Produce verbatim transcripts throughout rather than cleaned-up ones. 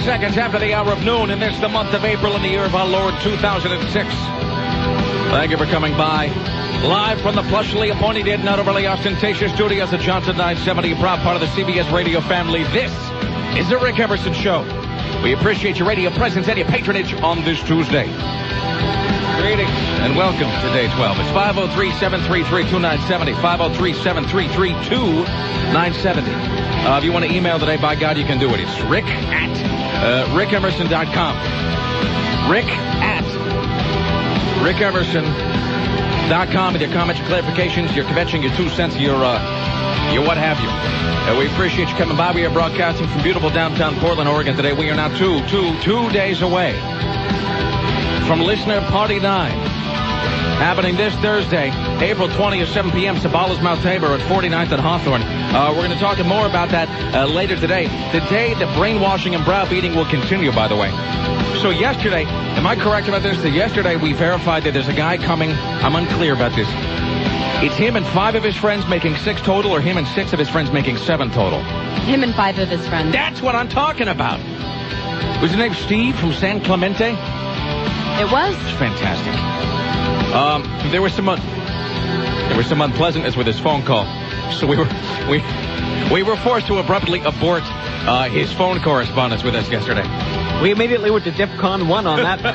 seconds after the hour of noon, and it's the month of April in the year of our Lord two thousand six. Thank you for coming by. Live from the plushly appointed and not overly ostentatious studios at Johnson nine seventy, a proud part of the C B S radio family. This is the Rick Emerson Show. We appreciate your radio presence and your patronage on this Tuesday. Greetings and welcome to Day twelve. It's five oh three, seven three three, two nine seven oh, five oh three, seven three three, two nine seven oh. Uh, if you want to email today, by God, you can do it. It's rick at uh, rick emerson dot com. Rick at rick emerson dot com with your comments, your clarifications, your kvetching, your two cents, your, uh, your what have you. Uh, we appreciate you coming by. We are broadcasting from beautiful downtown Portland, Oregon today. We are now two, two, two days away from Listener Party nine. Happening this Thursday, April twentieth, seven p.m., Sabala's Mount Tabor at forty-ninth and Hawthorne. Uh, we're going to talk more about that uh, later today. Today, the brainwashing and browbeating will continue, by the way. So yesterday, am I correct about this? That yesterday we verified that there's a guy coming. I'm unclear about this. It's him and five of his friends making six total, or him and six of his friends making seven total? Him and five of his friends. That's what I'm talking about. Was his name Steve from San Clemente? It was. It's fantastic. Um, there was some, uh, there was some unpleasantness with his phone call, so we were, we, we were forced to abruptly abort uh, his phone correspondence with us yesterday. We immediately went to DEFCON one on that.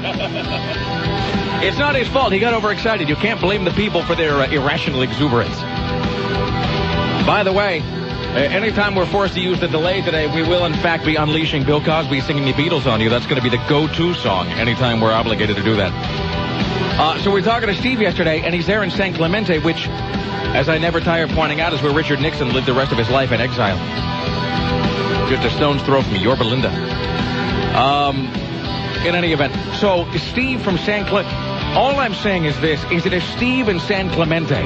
It's not his fault. He got overexcited. You can't blame the people for their uh, irrational exuberance. By the way, uh, anytime we're forced to use the delay today, we will in fact be unleashing Bill Cosby singing the Beatles on you. That's going to be the go-to song anytime we're obligated to do that. Uh, so we're talking to Steve yesterday, and he's there in San Clemente, which, as I never tire pointing out, is where Richard Nixon lived the rest of his life in exile. Just a stone's throw from Yorba Linda. Um, in any event, so Steve from San Clemente, all I'm saying is this, is that if Steve in San Clemente,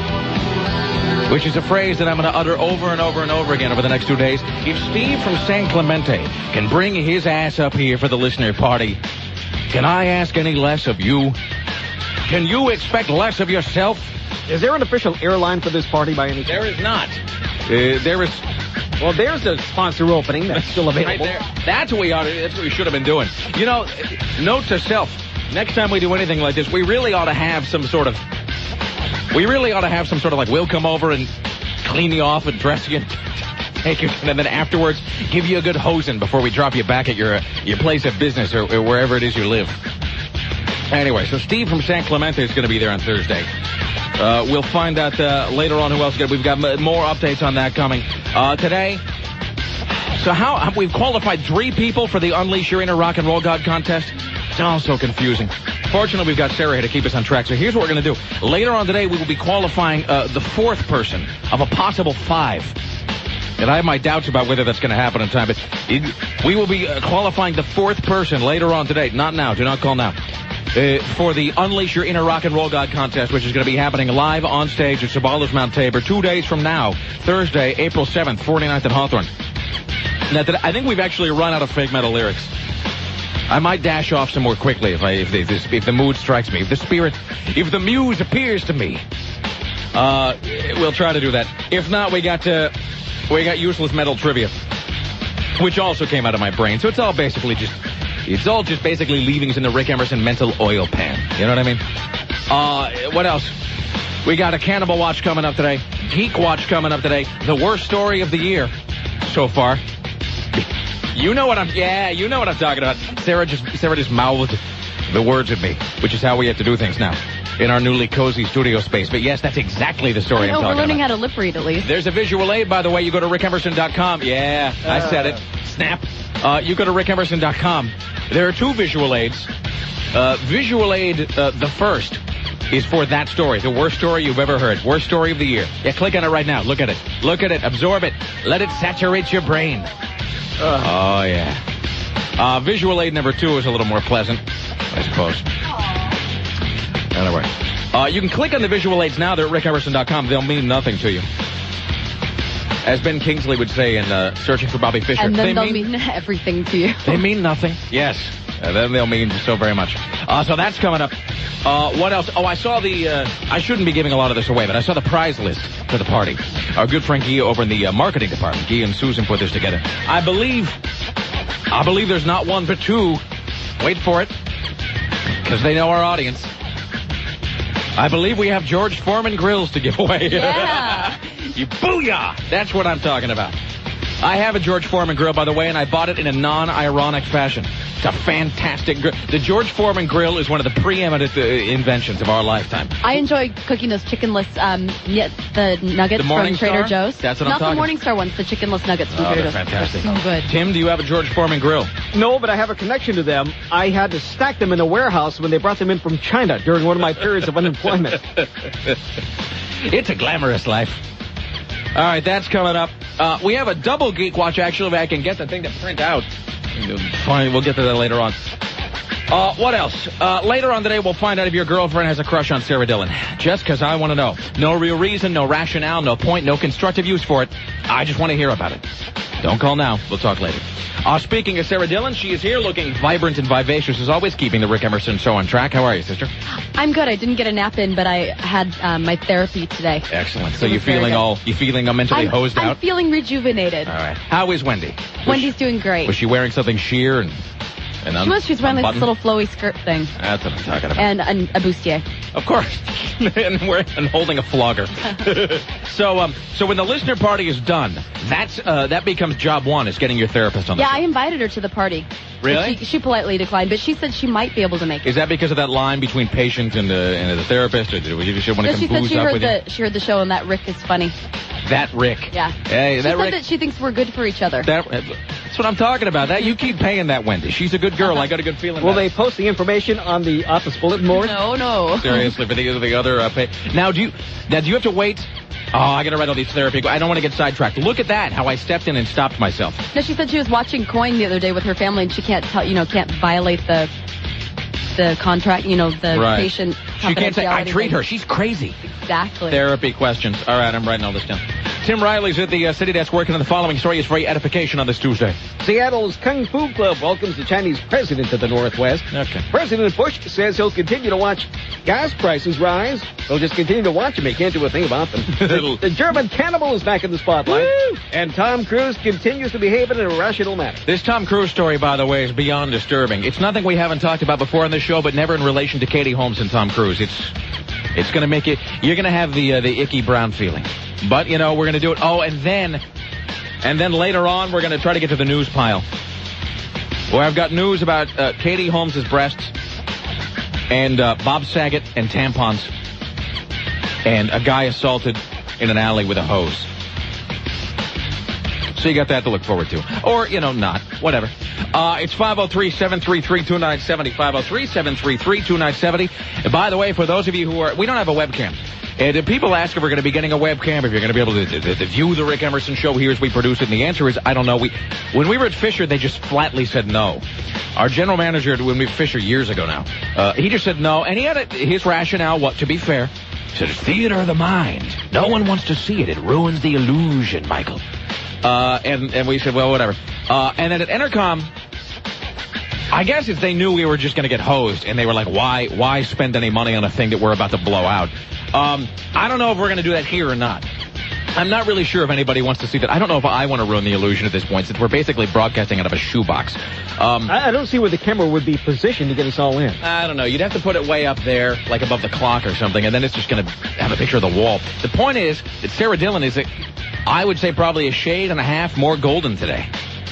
which is a phrase that I'm going to utter over and over and over again over the next two days, if Steve from San Clemente can bring his ass up here for the listener party, can I ask any less of you? Can you expect less of yourself? Is there an official airline for this party by any chance? There is not. Uh, there is... Well, there's a sponsor opening that's still available. Right there. That's what we ought to, that's what we should have been doing. You know, note to self, next time we do anything like this, we really ought to have some sort of... We really ought to have some sort of, like, we'll come over and clean you off and dress you, take you, and then afterwards give you a good hosing before we drop you back at your, your place of business or, or wherever it is you live. Anyway, so Steve from San Clemente is going to be there on Thursday. Uh, we'll find out uh, later on who else. We've got more updates on that coming. Uh, today, so how we've qualified three people for the Unleash Your Inner Rock and Roll God contest. It's all so confusing. Fortunately, we've got Sarah here to keep us on track. So here's what we're going to do. Later on today, we will be qualifying uh, the fourth person of a possible five. And I have my doubts about whether that's going to happen in time. But it, we will be uh, qualifying the fourth person later on today. Not now. Do not call now. Uh, for the Unleash Your Inner Rock and Roll God contest, which is going to be happening live on stage at Sabala's Mount Tabor two days from now, Thursday, April seventh, forty-ninth and Hawthorne. Now, I think we've actually run out of fake metal lyrics. I might dash off some more quickly if I if, they, if, if the mood strikes me, if the spirit, if the muse appears to me. Uh, we'll try to do that. If not, we got uh, we got useless metal trivia, which also came out of my brain. So it's all basically just. It's all just basically leavings in the Rick Emerson mental oil pan. You know what I mean? Uh, what else? We got a Cannibal Watch coming up today. Geek Watch coming up today. The worst story of the year so far. You know what I'm... Yeah, you know what I'm talking about. Sarah just Sarah just mouthed the words at me, which is how we have to do things now in our newly cozy studio space. But yes, that's exactly the story I know, I'm talking about. We're learning about. How to lip read at least. There's a visual aid, by the way. You go to rick emerson dot com. Yeah, uh, I said it. Snap. Uh, you go to rick emerson dot com. There are two visual aids. Uh, visual aid, uh, the first, is for that story, the worst story you've ever heard. Worst story of the year. Yeah, click on it right now. Look at it. Look at it. Absorb it. Let it saturate your brain. Uh. Oh, yeah. Uh, visual aid number two is a little more pleasant, I suppose. Anyway. Uh, you can click on the visual aids now. They're at rick emerson dot com. They'll mean nothing to you. As Ben Kingsley would say in uh, Searching for Bobby Fischer. And then they they'll mean, mean everything to you. They mean nothing. Yes. Uh, then they'll mean so very much. Uh, so that's coming up. Uh, what else? Oh, I saw the, uh, I shouldn't be giving a lot of this away, but I saw the prize list for the party. Our good friend Guy over in the uh, marketing department. Guy and Susan put this together. I believe, I believe there's not one but two. Wait for it, because they know our audience. I believe we have George Foreman grills to give away. Yeah. You booyah! That's what I'm talking about. I have a George Foreman grill, by the way, and I bought it in a non-ironic fashion. It's a fantastic grill. The George Foreman grill is one of the preeminent uh, inventions of our lifetime. I enjoy cooking those chickenless, um, yeah, the nuggets The from Morning Trader Star? Joe's. That's what I'm Not talking the Morningstar ones, the chickenless nuggets from Oh, Trader they're Joe's. fantastic. They're so good. Tim, do you have a George Foreman grill? No, but I have a connection to them. I had to stack them in a warehouse when they brought them in from China during one of my periods of unemployment. It's a glamorous life. All right, that's coming up. Uh, we have a double Geek Watch, actually, if I can get the thing to print out. Fine, we'll get to that later on. Uh, what else? Uh, later on today, we'll find out if your girlfriend has a crush on Sarah Dillon. Just because I want to know. No real reason, no rationale, no point, no constructive use for it. I just want to hear about it. Don't call now. We'll talk later. Uh, speaking of Sarah Dillon, she is here looking vibrant and vivacious as always, keeping the Rick Emerson show on track. How are you, sister? I'm good. I didn't get a nap in, but I had um, my therapy today. Excellent. So It you're was very feeling good. all, you feeling uh, mentally I'm, hosed I'm out? feeling rejuvenated. All right. How is Wendy? Was Wendy's doing great. She, was she wearing something sheer and... and un- She was. She was wearing like this unbuttoned? little flowy skirt thing. That's what I'm talking about. And an, a bustier. Of course. and, we're, and holding a flogger. so um, so when the listener party is done, that's uh, that becomes job one, is getting your therapist on the Yeah, show. I invited her to the party. Really? She, she politely declined, but she said she might be able to make it. Is that because of that line between patient and, uh, and the therapist? Or did you just want to No, she come said booze she up heard with the she heard the show and that Rick is funny. you? That Rick. Yeah. Hey, She that said Rick. that she thinks we're good for each other. That, that's what I'm talking about. That You keep paying that Wendy. She's a good girl. I got a good feeling Will about they it. post the information on the office bulletin board? No, no. Seriously, for the, the other uh, pay. Now, do you now do you have to wait? Oh, I got to write all these therapy. I don't want to get sidetracked. Look at that, how I stepped in and stopped myself. No, she said she was watching Coin the other day with her family, and she can't tell, you know, can't violate the the contract, you know, the Right. patient. She can't say, I confidentiality treat thing. her. She's crazy. Exactly. Therapy questions. All right, I'm writing all this down. Tim Riley's at the uh, City Desk working on the following story is for your edification on this Tuesday. Seattle's Kung Fu Club welcomes the Chinese president to the Northwest. Okay. President Bush says he'll continue to watch gas prices rise. He'll just continue to watch them. He can't do a thing about them. the, the German cannibal is back in the spotlight. Woo! And Tom Cruise continues to behave in a rational manner. This Tom Cruise story, by the way, is beyond disturbing. It's nothing we haven't talked about before on this show, but never in relation to Katie Holmes and Tom Cruise. It's it's going to make it, you're going to have the uh, the icky brown feeling. But, you know, we're going to do it. Oh, and then, and then later on, we're going to try to get to the news pile. Where I've got news about uh, Katie Holmes' breasts and uh, Bob Saget and tampons and a guy assaulted in an alley with a hose. So you got that to look forward to. Or, you know, not. Whatever. Uh, it's five oh three, seven three three, two nine seven oh. five oh three, seven three three, two nine seven oh. And by the way, for those of you who are... We don't have a webcam. And if people ask if we're going to be getting a webcam, if you're going to be able to, to, to view the Rick Emerson show here as we produce it, and the answer is, I don't know. We, when we were at Fisher, they just flatly said no. Our general manager, when we were at Fisher years ago now, uh, he just said no. And he had a, his rationale, what, to be fair, he said, it's theater of the mind. No one wants to see it. It ruins the illusion, Michael. Uh, and, and we said, well, whatever. Uh, and then at Entercom, I guess if they knew we were just going to get hosed, and they were like, why why spend any money on a thing that we're about to blow out? Um, I don't know if we're going to do that here or not. I'm not really sure if anybody wants to see that. I don't know if I want to ruin the illusion at this point, since we're basically broadcasting out of a shoebox. Um, I, I don't see where the camera would be positioned to get us all in. I don't know. You'd have to put it way up there, like above the clock or something, and then it's just going to have a picture of the wall. The point is that Sarah Dillon is, a, I would say, probably a shade and a half more golden today.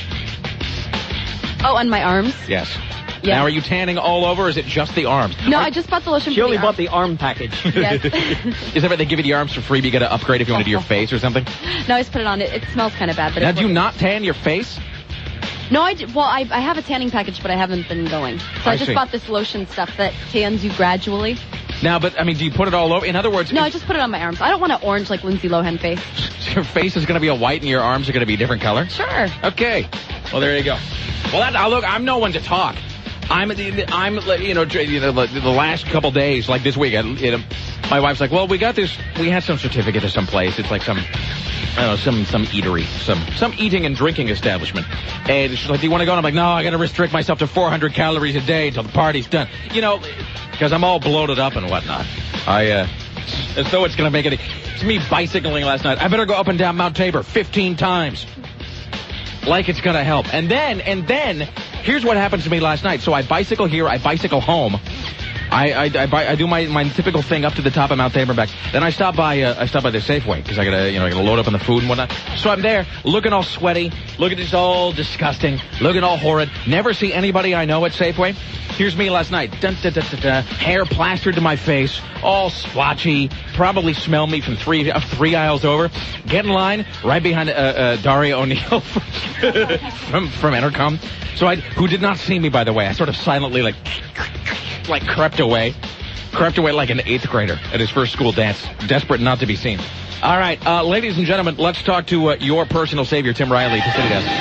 Oh, on my arms? Yes. Yeah. Now, are you tanning all over, or is it just the arms? No, Are- I just bought the lotion She for only the bought arms. the arm package. Yes. Is that right? They give you the arms for free, but you got to upgrade if you want to do your face or something? No, I just put it on. It, it smells kind of bad. But Now, it's do you working. not tan your face? No, I d- well, I, I have a tanning package, but I haven't been going. So I, I just see. bought this lotion stuff that tans you gradually. Now, but, I mean, do you put it all over? In other words, No, I is- just put it on my arms. I don't want an orange like Lindsay Lohan face. your face is going to be a white and your arms are going to be a different color? Sure. Okay. Well, there you go. Well, that, uh, look, I'm no one to talk. I'm, I'm, you know, you know, the last couple days, like this week, I, you know, my wife's like, well, we got this, we had some certificate of some place. It's like some, I don't know, some, some eatery, some, some eating and drinking establishment. And she's like, do you want to go? And I'm like, no, I got to restrict myself to four hundred calories a day until the party's done. You know, because I'm all bloated up and whatnot. I, uh, as though it's going to make it, it's me bicycling last night. I better go up and down Mount Tabor fifteen times. like it's going to help. And then, and then, here's what happens to me last night. So I bicycle here, I bicycle home. I I, I, buy, I do my, my typical thing up to the top of Mount Tabor and back. Then I stop by uh, I stop by the Safeway because I gotta you know I gotta load up on the food and whatnot. So I'm there, looking all sweaty, looking just all disgusting, looking all horrid. Never see anybody I know at Safeway. Here's me last night, dun, dun, dun, dun, dun, hair plastered to my face, all splotchy. Probably smell me from three uh, three aisles over. Get in line right behind uh, uh, Daria O'Neill from from Entercom. So I who did not see me, by the way. I sort of silently like. like crept away. Crept away like an eighth grader at his first school dance. Desperate not to be seen. All right, uh, ladies and gentlemen, let's talk to uh, your personal savior, Tim Riley, to City Desk.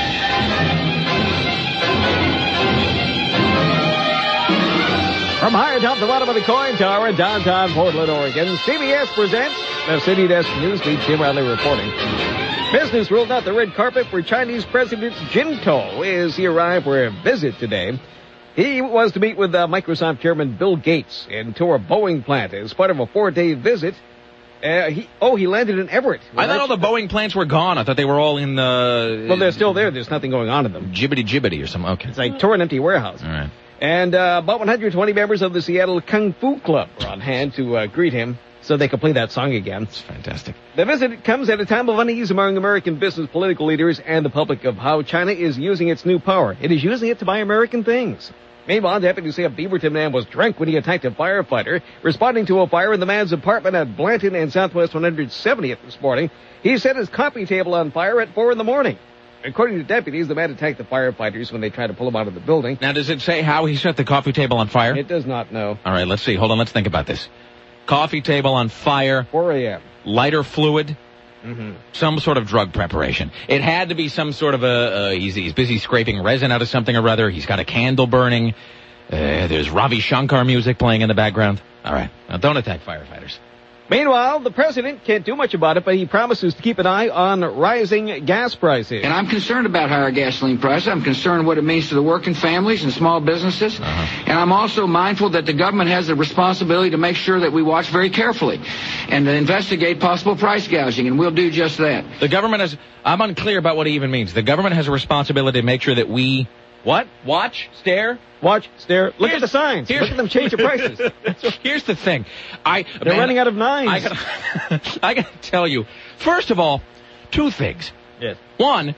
From high atop the bottom of the coin tower in downtown Portland, Oregon, C B S presents the City Desk Newsbeat. Tim Riley reporting. Business rolled out the red carpet for Chinese President Jinping as he arrived for a visit today. He was to meet with uh, Microsoft Chairman Bill Gates and tour a Boeing plant as part of a four-day visit. Uh, he, oh, he landed in Everett. I thought all the Boeing plants were gone. I thought they were all in the... Well, they're still there. There's nothing going on in them. Jibbity-jibbity or something. Okay. It's like tour an empty warehouse. All right. And uh, about one hundred twenty members of the Seattle Kung Fu Club were on hand to uh, greet him so they could play that song again. It's fantastic. The visit comes at a time of unease among American business political leaders and the public of how China is using its new power. It is using it to buy American things. Meanwhile, deputies say a Beaverton man was drunk when he attacked a firefighter, responding to a fire in the man's apartment at Blanton and Southwest one hundred seventieth this morning. He set his coffee table on fire at four in the morning. According to deputies, the man attacked the firefighters when they tried to pull him out of the building. Now, does it say how he set the coffee table on fire? It does not know. All right, let's see. Hold on, let's think about this. Coffee table on fire. four a.m. Lighter fluid. Mm-hmm. Some sort of drug preparation. It had to be some sort of a, uh, he's, he's busy scraping resin out of something or other. He's got a candle burning. Uh, there's Ravi Shankar music playing in the background. All right. Now, don't attack firefighters. Meanwhile, the president can't do much about it, but he promises to keep an eye on rising gas prices. And I'm concerned about higher gasoline prices. I'm concerned what it means to the working families and small businesses. Uh-huh. And I'm also mindful that the government has a responsibility to make sure that we watch very carefully and to investigate possible price gouging, and we'll do just that. The government has... I'm unclear about what it even means. The government has a responsibility to make sure that we... What? Watch? Stare? Watch, stare, look Here's, at the signs. Look at them change the prices. Here's the thing. I They're man, running out of nines. I gotta, I gotta tell you. First of all, two things. Yes. One,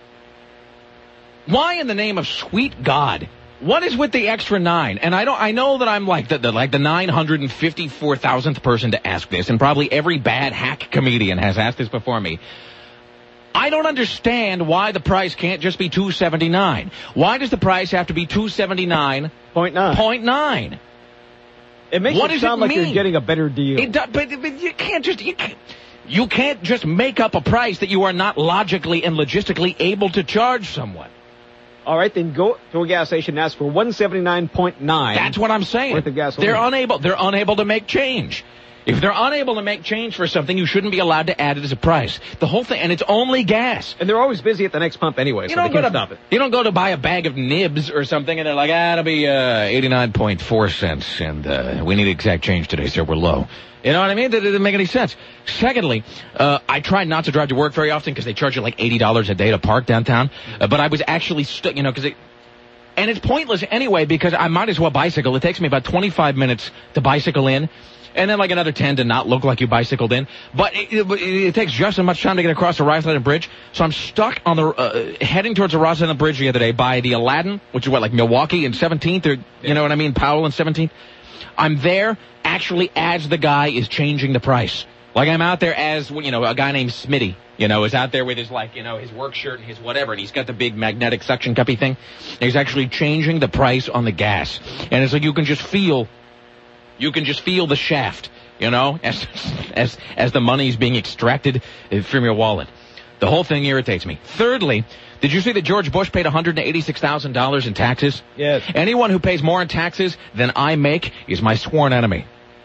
why in the name of sweet God? What is with the extra nine? And I don't. I know that I'm like the, the like the nine hundred fifty-four thousandth person to ask this, and probably every bad hack comedian has asked this before me. I don't understand why the price can't just be two seventy-nine. Why does the price have to be two seventy-nine point nine? Point nine. It makes what it does sound it like mean? you're getting a better deal. It does, but, but you can't just you can't, you can't just make up a price that you are not logically and logistically able to charge someone. All right, then go to a gas station and ask for one seventy-nine point nine. That's what I'm saying. Worth of gasoline. They're unable. They're unable to make change. If they're unable to make change for something, you shouldn't be allowed to add it as a price. The whole thing, and it's only gas. And they're always busy at the next pump anyway, You so don't they go can't to stop it. You don't go to buy a bag of nibs or something, and they're like, ah, it'll be uh, eighty-nine point four cents, and uh, we need exact change today, sir. We're low. You know what I mean? That doesn't make any sense. Secondly, uh, I try not to drive to work very often because they charge you like eighty dollars a day to park downtown. Uh, but I was actually stuck, you know, because it. And it's pointless anyway because I might as well bicycle. It takes me about twenty-five minutes to bicycle in. And then like another ten to not look like you bicycled in. But it, it, it takes just as much time to get across the Roslyn Bridge. So I'm stuck on the, uh, heading towards the Roslyn Bridge the other day by the Aladdin, which is what, like Milwaukee and seventeenth, or, you yeah. know what I mean, Powell and seventeenth. I'm there actually as the guy is changing the price. Like I'm out there as, you know, a guy named Smitty, you know, is out there with his, like, you know, his work shirt and his whatever, and he's got the big magnetic suction cuppy thing. And he's actually changing the price on the gas. And it's like you can just feel... You can just feel the shaft, you know, as as as the money's being extracted from your wallet. The whole thing irritates me. Thirdly, did you see that George Bush paid one hundred eighty-six thousand dollars in taxes? Yes. Anyone who pays more in taxes than I make is my sworn enemy.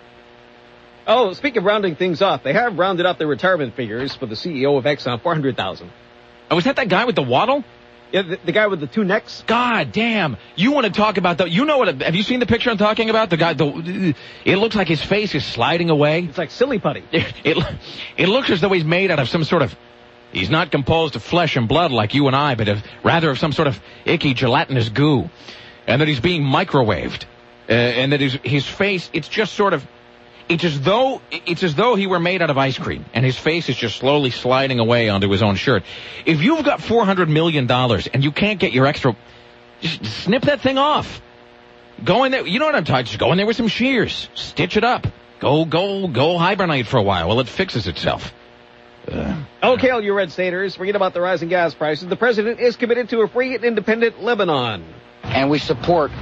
Oh, speaking of rounding things off, they have rounded up the retirement figures for the C E O of Exxon, four hundred thousand dollars. Oh, was that that guy with the waddle? Yeah, the, the guy with the two necks. God damn! You want to talk about the? You know what? Have you seen the picture I'm talking about? The guy. The. It looks like his face is sliding away. It's like silly putty. It, it. It looks as though he's made out of some sort of He's not composed of flesh and blood like you and I, but of rather of some sort of icky gelatinous goo. And that he's being microwaved. Uh, and that his, his face, it's just sort of, it's as though, it's as though he were made out of ice cream. And his face is just slowly sliding away onto his own shirt. If you've got four hundred million dollars and you can't get your extra, just snip that thing off. Go in there, you know what I'm talking, just go in there with some shears. Stitch it up. Go, go, go hibernate for a while while it fixes itself. Uh, okay, all you red staters, forget about the rising gas prices. The president is committed to a free and independent Lebanon. And we support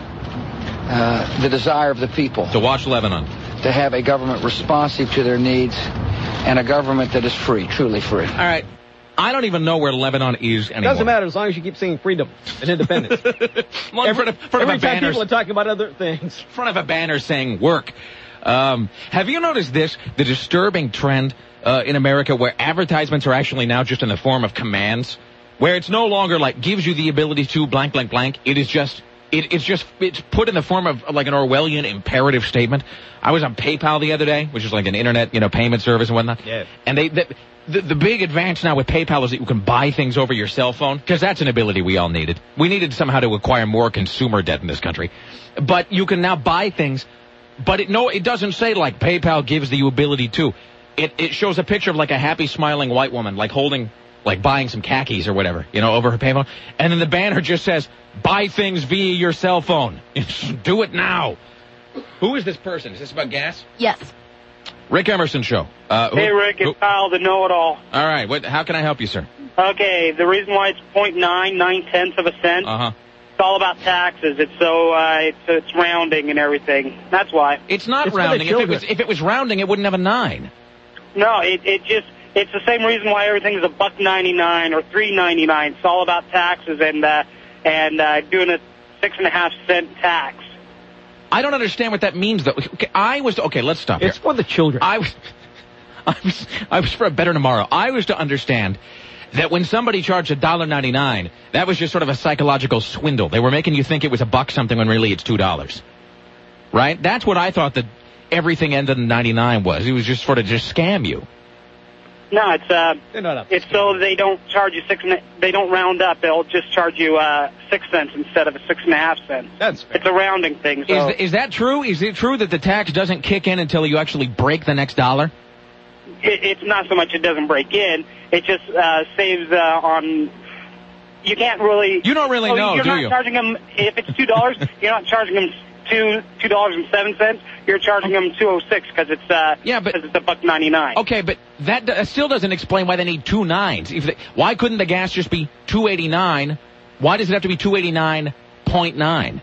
uh, the desire of the people to watch Lebanon, to have a government responsive to their needs and a government that is free, truly free. All right. I don't even know where Lebanon is anymore. Doesn't matter as long as you keep saying freedom and independence. well, every front of, front every of time banner, people are talking about other things. In front of a banner saying work. Um, have you noticed this, the disturbing trend uh, in America where advertisements are actually now just in the form of commands? Where it's no longer like gives you the ability to blank, blank, blank. It is just, it, it's just, it's put in the form of like an Orwellian imperative statement. I was on PayPal the other day, which is like an internet, you know, payment service and whatnot. Yeah. And they, the, the, the big advance now with PayPal is that you can buy things over your cell phone, because that's an ability we all needed. We needed somehow to acquire more consumer debt in this country. But you can now buy things, but it, no, it doesn't say like PayPal gives the ability to. It, it shows a picture of like a happy smiling white woman, like holding, like buying some khakis or whatever, you know, over her payphone. And then the banner just says, buy things via your cell phone. Do it now. Who is this person? Is this about gas? Yes. Rick Emerson Show. Uh, who, hey, Rick, it's who, Kyle, the know-it-all. All right. What, how can I help you, sir? Okay, the reason why it's point nine, nine-tenths of a cent, uh-huh. it's all about taxes. It's so, uh, it's, it's rounding and everything. That's why. It's not it's rounding. If it, was, if it was rounding, it wouldn't have a nine. No, it, it just, it's the same reason why everything's a buck ninety-nine or three ninety-nine. It's all about taxes and, uh, and, uh, doing a six and a half cent tax. I don't understand what that means, though. Okay, I was, okay, let's stop It's here. for the children. I was, I was, I was for a better tomorrow. I was to understand that when somebody charged a dollar ninety-nine, that was just sort of a psychological swindle. They were making you think it was a buck something when really it's two dollars. Right? That's what I thought that everything ended in ninety-nine was. It was just sort of just scam you. No, it's, uh, They're not up it's so they don't charge you six and a, they don't round up. They'll just charge you, uh, six cents instead of a six and a half cents. That's fair. It's a rounding thing. So. Is, th- is that true? Is it true that the tax doesn't kick in until you actually break the next dollar? It, it's not so much it doesn't break in. It just uh, saves uh, on. You can't really. You don't really oh, know, you're do not you? Charging them if it's two dollars. You're not charging them two two dollars and seven cents. You're charging them two oh six because it's uh yeah, but because it's a buck ninety nine. Okay, but that d- still doesn't explain why they need two nines. If they, why couldn't the gas just be two eighty nine? Why does it have to be two eighty nine point nine?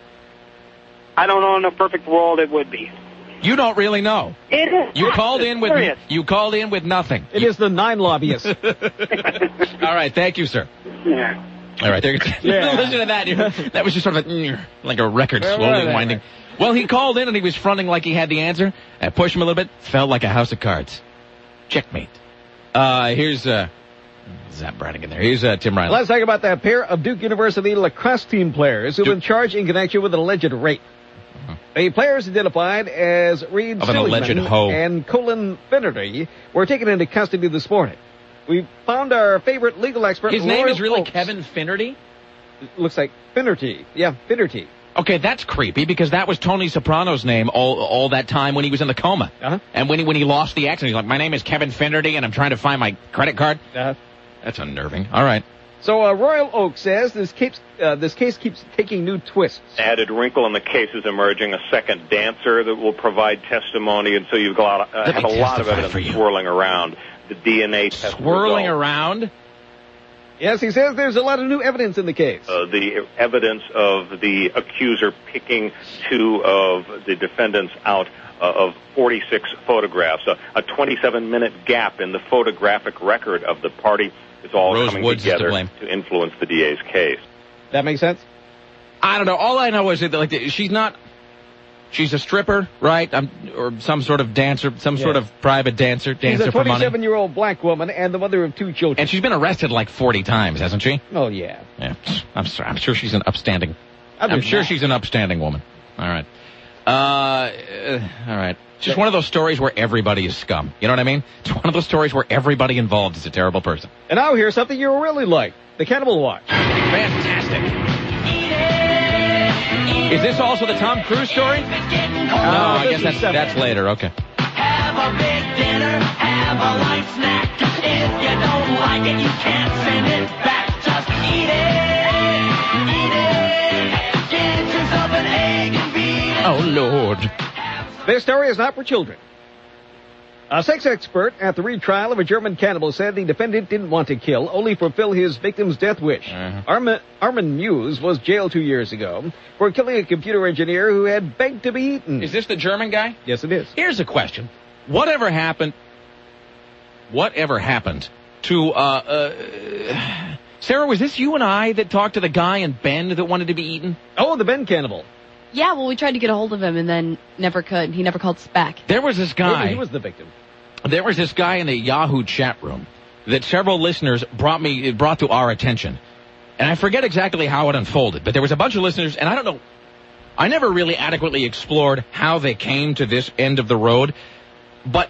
I don't know. In a perfect world, it would be. You don't really know. It is. You called in with serious. you called in with nothing. It is the nine lobbyists. All right, thank you, sir. Yeah. All right, there. Yeah. Listen to that. That was just sort of a, like a record Right, slowly right, right, winding. right. Well, he called in and he was fronting like he had the answer. I pushed him a little bit. Felt like a house of cards. Checkmate. Uh, here's uh, Zap Brannigan there. Here's uh, Tim Riley. Let's talk about that pair of Duke University lacrosse team players who've Duke. been charged in connection with an alleged rape. Uh-huh. The players identified as Reed Of an alleged Seligman hoe. and Colin Finnerty were taken into custody this morning. We found our favorite legal expert. His name Laura is really Oakes. Kevin Finnerty? Looks like Finnerty. Yeah, Finnerty. Okay, that's creepy because that was Tony Soprano's name all all that time when he was in the coma. Uh-huh. And when he when he lost the accent, he's like, "My name is Kevin Finnerty, and I'm trying to find my credit card." Uh-huh. That's unnerving. All right. So uh, Royal Oak says this keeps uh, this case keeps taking new twists. Added wrinkle in the case is emerging, a second dancer that will provide testimony, and so you've got uh, Let have me a lot of testify evidence for you. swirling around. The D N A test Swirling result. around. Yes, he says there's a lot of new evidence in the case. Uh, the evidence of the accuser picking two of the defendants out uh, of forty-six photographs. Uh, a twenty-seven minute gap in the photographic record of the party is all Rose coming Woods is to together blame. to influence the D A's case. That makes sense? I don't know. All I know is that like she's not. She's a stripper, right? Um, or some sort of dancer, some Yeah. sort of private dancer, She's dancer a for money. twenty-seven-year-old black woman and the mother of two children. And she's been arrested like forty times, hasn't she? Oh, yeah. Yeah. I'm, sorry, I'm sure she's an upstanding. Other I'm than sure that. she's an upstanding woman. All right. Uh, uh, all right. It's just one of those stories where everybody is scum. You know what I mean? It's one of those stories where everybody involved is a terrible person. And now here's something you'll really like. The Cannibal Watch. Fantastic. Is this also the Tom Cruise story? Uh, no, I guess that's, that's later. Okay. Have a big dinner, have a light snack. If you don't like it, you can't send it back. Just eat it, eat it. Get yourself an egg and beat it. Oh, Lord. This story is not for children. A sex expert at the retrial of a German cannibal said the defendant didn't want to kill, only fulfill his victim's death wish. Uh-huh. Armin, Armin Muse was jailed two years ago for killing a computer engineer who had begged to be eaten. Is this the German guy? Yes, it is. Here's a question. Whatever happened, whatever happened to, uh, uh, Sarah, was this you and I that talked to the guy in Bend that wanted to be eaten? Oh, the Bend cannibal. Yeah, well, we tried to get a hold of him and then never could. He never called us back. There was this guy. Maybe he was the victim. There was this guy in the Yahoo chat room that several listeners brought me, brought to our attention. And I forget exactly how it unfolded, but there was a bunch of listeners, and I don't know, I never really adequately explored how they came to this end of the road, but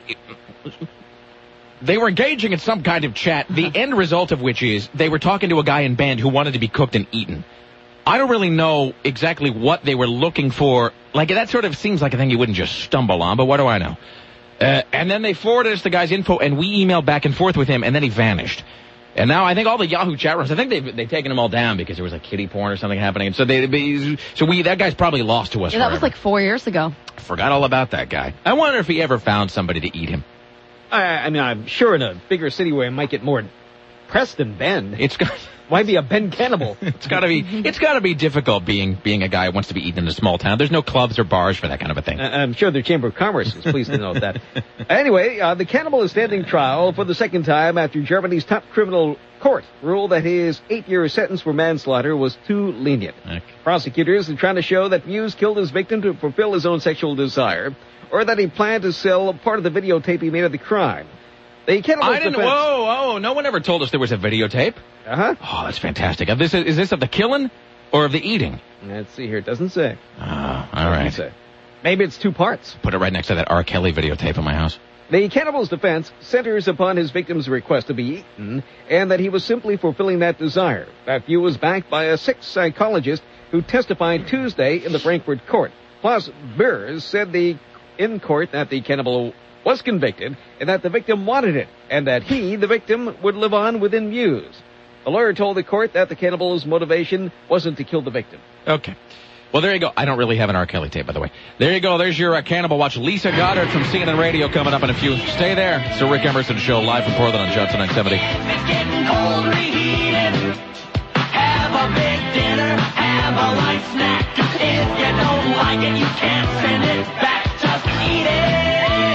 they were engaging in some kind of chat, the end result of which is they were talking to a guy in Bend who wanted to be cooked and eaten. I don't really know exactly what they were looking for. Like, that sort of seems like a thing you wouldn't just stumble on, but what do I know? Uh, and then they forwarded us the guy's info, and we emailed back and forth with him, and then he vanished. And now I think all the Yahoo chat rooms, I think they've, they've taken them all down because there was like kitty porn or something happening. And so they, so we, that guy's probably lost to us Yeah, forever. that was like four years ago. Forgot all about that guy. I wonder if he ever found somebody to eat him. I, I mean, I'm sure in a bigger city where it might get more press than Bend. It's got... Why be a Bend cannibal? It's got to be. It's got to be difficult being being a guy who wants to be eaten in a small town. There's no clubs or bars for that kind of a thing. Uh, I'm sure the Chamber of Commerce is pleased to note that. Anyway, uh, the cannibal is standing trial for the second time after Germany's top criminal court ruled that his eight-year sentence for manslaughter was too lenient. Okay. Prosecutors are trying to show that Muse killed his victim to fulfill his own sexual desire, or that he planned to sell part of the videotape he made of the crime. The cannibal's I didn't. defense... Whoa, whoa! No one ever told us there was a videotape. Uh huh. Oh, that's fantastic. Is this, is this of the killing or of the eating? Let's see here. It doesn't say. Oh, all right. Say. Maybe it's two parts. Put it right next to that R. Kelly videotape in my house. The cannibal's defense centers upon his victim's request to be eaten, and that he was simply fulfilling that desire. That view was backed by a sick psychologist who testified Tuesday in the Frankfurt court. Plus, Beers said the in court that the cannibal was convicted, and that the victim wanted it, and that he, the victim, would live on within Muse. The lawyer told the court that the cannibal's motivation wasn't to kill the victim. Okay. Well, there you go. I don't really have an R. Kelly tape, by the way. There you go. There's your uh, Cannibal Watch. Lisa Goddard from C N N Radio coming up in a few. Stay there. It's the Rick Emerson Show, live from Portland on Johnson nine seventy. It's getting cold, reheat it. Have a big dinner, have a light snack. If you don't like it, you can't send it back. Just eat it.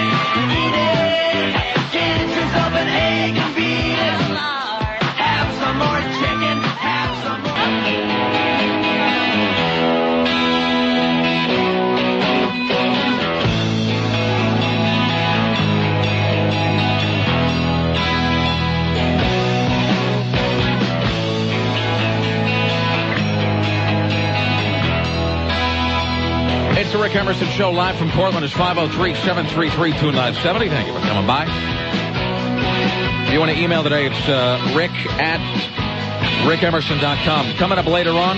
An egg and beat it. Have some more chicken. Have some more. It's the Rick Emerson Show, live from Portland. It's five oh three, seven three three, two nine seven oh. Thank you for coming by. If you want to email today, it's uh, rick at rick emerson dot com. Coming up later on,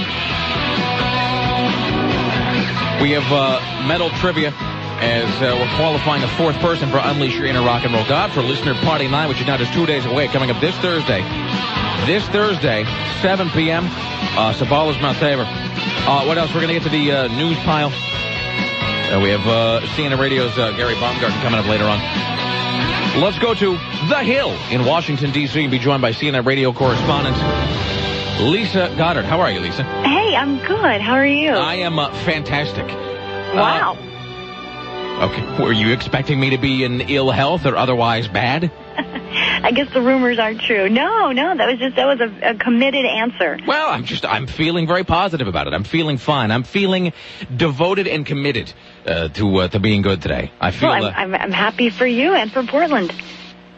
we have uh, medal trivia as uh, we're qualifying a fourth person for Unleash Your Inner Rock and Roll God for Listener Party Night, which is now just two days away, coming up this Thursday. This Thursday, seven p.m., uh, Sabala's Mount Tabor. Uh, what else? We're going to get to the uh, news pile. Uh, we have uh, C N N Radio's uh, Gary Baumgarten coming up later on. Let's go to The Hill in Washington, D C and be joined by C N N Radio correspondent Lisa Goddard. How are you, Lisa? Hey, I'm good. How are you? I am uh, fantastic. Wow. Uh, okay. Were you expecting me to be in ill health or otherwise bad? I guess the rumors aren't true. No, no, that was just, that was a, a committed answer. Well, I'm just, I'm feeling very positive about it. I'm feeling fine. I'm feeling devoted and committed uh, to uh, to being good today. I feel. Well, I'm, uh, I'm, I'm happy for you and for Portland.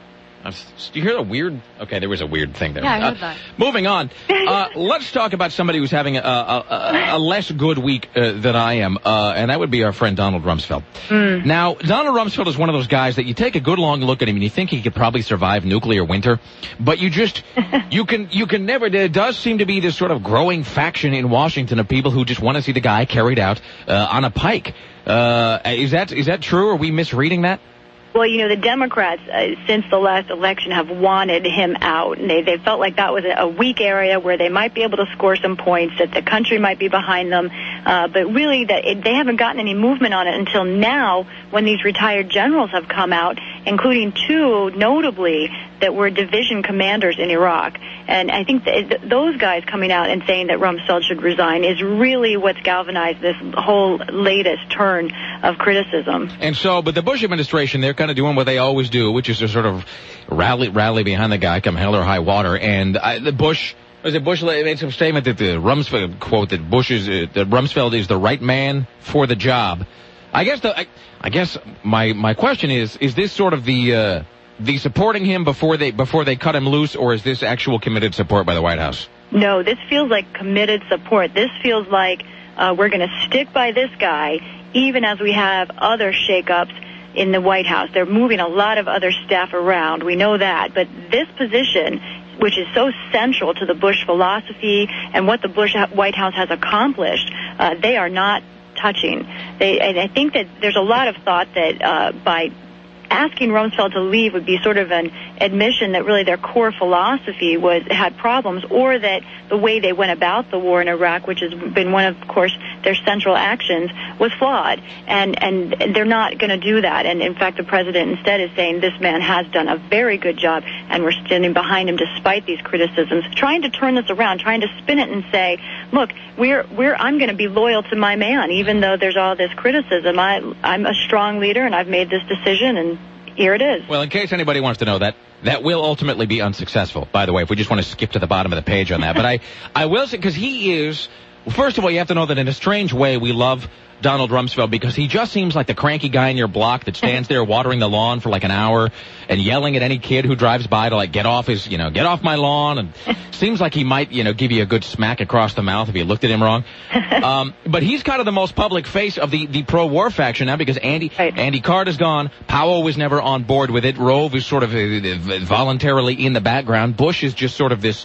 Uh, do you hear the weird? Okay, there was a weird thing there. Yeah, I heard uh, that. Moving on. Uh, let's talk about somebody who's having a, a, a, a less good week uh, than I am, uh, and that would be our friend Donald Rumsfeld. Mm. Now, Donald Rumsfeld is one of those guys that you take a good long look at him and you think he could probably survive nuclear winter, but you just, you can, you can never, there does seem to be this sort of growing faction in Washington of people who just want to see the guy carried out uh, on a pike. Uh, is that, is that true? Are we misreading that? Well, you know, the Democrats, uh, since the last election, have wanted him out. And they, they felt like that was a, a weak area where they might be able to score some points, that the country might be behind them. Uh, but really, that it, they haven't gotten any movement on it until now, when these retired generals have come out, including two, notably, that were division commanders in Iraq. And I think that th- those guys coming out and saying that Rumsfeld should resign is really what's galvanized this whole latest turn of criticism. And so, but the Bush administration, they're kind of doing what they always do, which is to sort of rally rally behind the guy, come hell or high water. And I, the Bush, was it Bush made some statement that the Rumsfeld quote that Bush is uh, that Rumsfeld is the right man for the job. I guess the I, I guess my my question is: is this sort of the uh, the supporting him before they before they cut him loose, or is this actual committed support by the White House? No, this feels like committed support. This feels like uh, we're going to stick by this guy, even as we have other shakeups in the White House. They're moving a lot of other staff around. We know that. But this position, which is so central to the Bush philosophy and what the Bush White House has accomplished, uh, they are not touching. They, and I think that there's a lot of thought that uh, by asking Rumsfeld to leave would be sort of an admission that really their core philosophy was had problems, or that the way they went about the war in Iraq, which has been one of, of course, their central actions, was flawed. And and they're not going to do that. And in fact, the president instead is saying this man has done a very good job, and we're standing behind him despite these criticisms, trying to turn this around, trying to spin it and say, look, we're we're I'm going to be loyal to my man, even though there's all this criticism. I I'm a strong leader, and I've made this decision, and here it is. Well, in case anybody wants to know that, that will ultimately be unsuccessful, by the way, if we just want to skip to the bottom of the page on that. But I, I will say, because he is, well, first of all, you have to know that in a strange way, we love Donald Rumsfeld because he just seems like the cranky guy in your block that stands there watering the lawn for like an hour and yelling at any kid who drives by to like get off his, you know, get off my lawn. And seems like he might, you know, give you a good smack across the mouth if you looked at him wrong. Um, but he's kind of the most public face of the, the pro-war faction now because Andy, right. Andy Card is gone. Powell was never on board with it. Rove is sort of uh, voluntarily in the background. Bush is just sort of this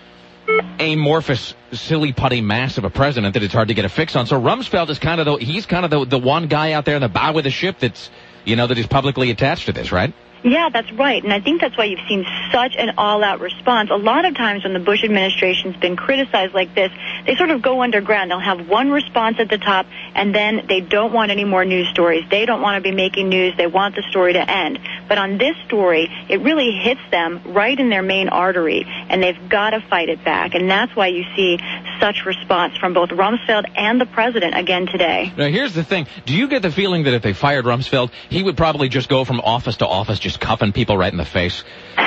amorphous, silly putty mass of a president that it's hard to get a fix on. So Rumsfeld is kind of the, he's kind of the, the one guy out there in the bow of the ship that's, you know, that is publicly attached to this, right? Yeah, that's right. And I think that's why you've seen such an all-out response. A lot of times when the Bush administration's been criticized like this, they sort of go underground. They'll have one response at the top, and then they don't want any more news stories. They don't want to be making news. They want the story to end. But on this story, it really hits them right in their main artery, and they've got to fight it back. And that's why you see such response from both Rumsfeld and the president again today. Now, here's the thing. Do you get the feeling that if they fired Rumsfeld, he would probably just go from office to office just cuffing people right in the face?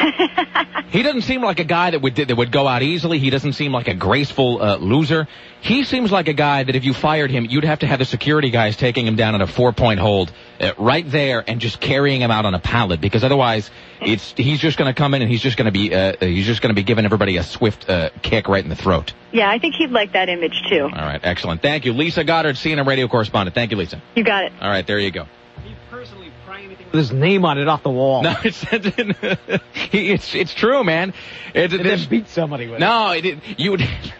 He doesn't seem like a guy that would that would go out easily. He doesn't seem like a graceful uh, loser. He seems like a guy that if you fired him, you'd have to have the security guys taking him down in a four-point hold uh, right there and just carrying him out on a pallet, because otherwise it's he's just going to come in and he's just going to be uh, he's just going to be giving everybody a swift uh, kick right in the throat. Yeah, I think he'd like that image too. All right, excellent. Thank you. Lisa Goddard, C N N radio correspondent. Thank you, Lisa. You got it. All right, there you go. With his name on it off the wall. No, it's it's it's true, man. It, and then beat somebody with no, it. No, it, you would.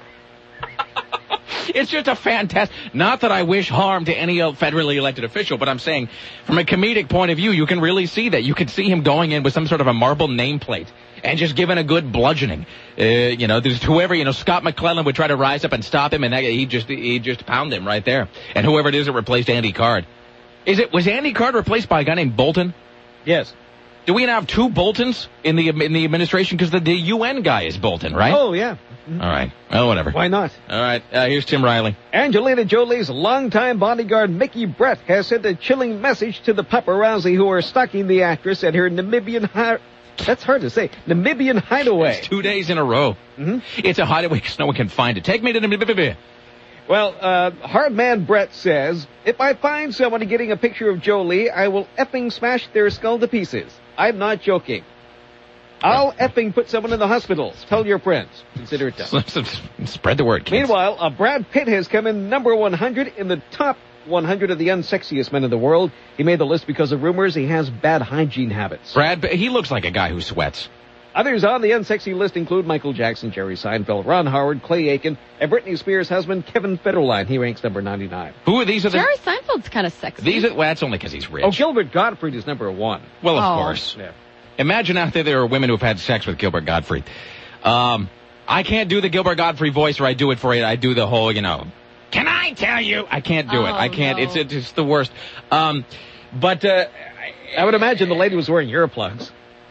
It's just a fantastic. Not that I wish harm to any federally elected official, but I'm saying, from a comedic point of view, you can really see that. You can see him going in with some sort of a marble nameplate and just giving a good bludgeoning. Uh, you know, there's whoever, you know, Scott McClellan would try to rise up and stop him, and that, he just he just pound him right there. And whoever it is that replaced Andy Card. Is it was Andy Card replaced by a guy named Bolton? Yes. Do we now have two Boltons in the in the administration? Because the, the U N guy is Bolton, right? Oh, yeah. Mm-hmm. All right. Oh, whatever. Why not? All right. Uh, here's Tim Riley. Angelina Jolie's longtime bodyguard Mickey Brett has sent a chilling message to the paparazzi who are stalking the actress at her Namibian hi- That's hard to say. Namibian hideaway. It's two days in a row. Mm-hmm. It's a hideaway because no one can find it. Take me to Namibia. Well, uh, Hardman Brett says, if I find somebody getting a picture of Jolie, I will effing smash their skull to pieces. I'm not joking. I'll effing put someone in the hospital. Tell your friends. Consider it done. Spread the word, kids. Meanwhile, uh, Brad Pitt has come in number one hundred in the top one hundred of the unsexiest men in the world. He made the list because of rumors he has bad hygiene habits. Brad, he looks like a guy who sweats. Others on the unsexy list include Michael Jackson, Jerry Seinfeld, Ron Howard, Clay Aiken, and Britney Spears' husband, Kevin Federline. He ranks number ninety-nine. Who are these? Are the, Jerry Seinfeld's kind of sexy. These are, well, that's only because he's rich. Oh, Gilbert Gottfried is number one. Well, of Oh. course. Yeah. Imagine out there there are women who've had sex with Gilbert Gottfried. Um, I can't do the Gilbert Gottfried voice, or I do it for you. I do the whole, you know, can I tell you? I can't do Oh, it. I can't. no. It's, it's it's the worst. Um, but uh, I would imagine the lady was wearing earplugs.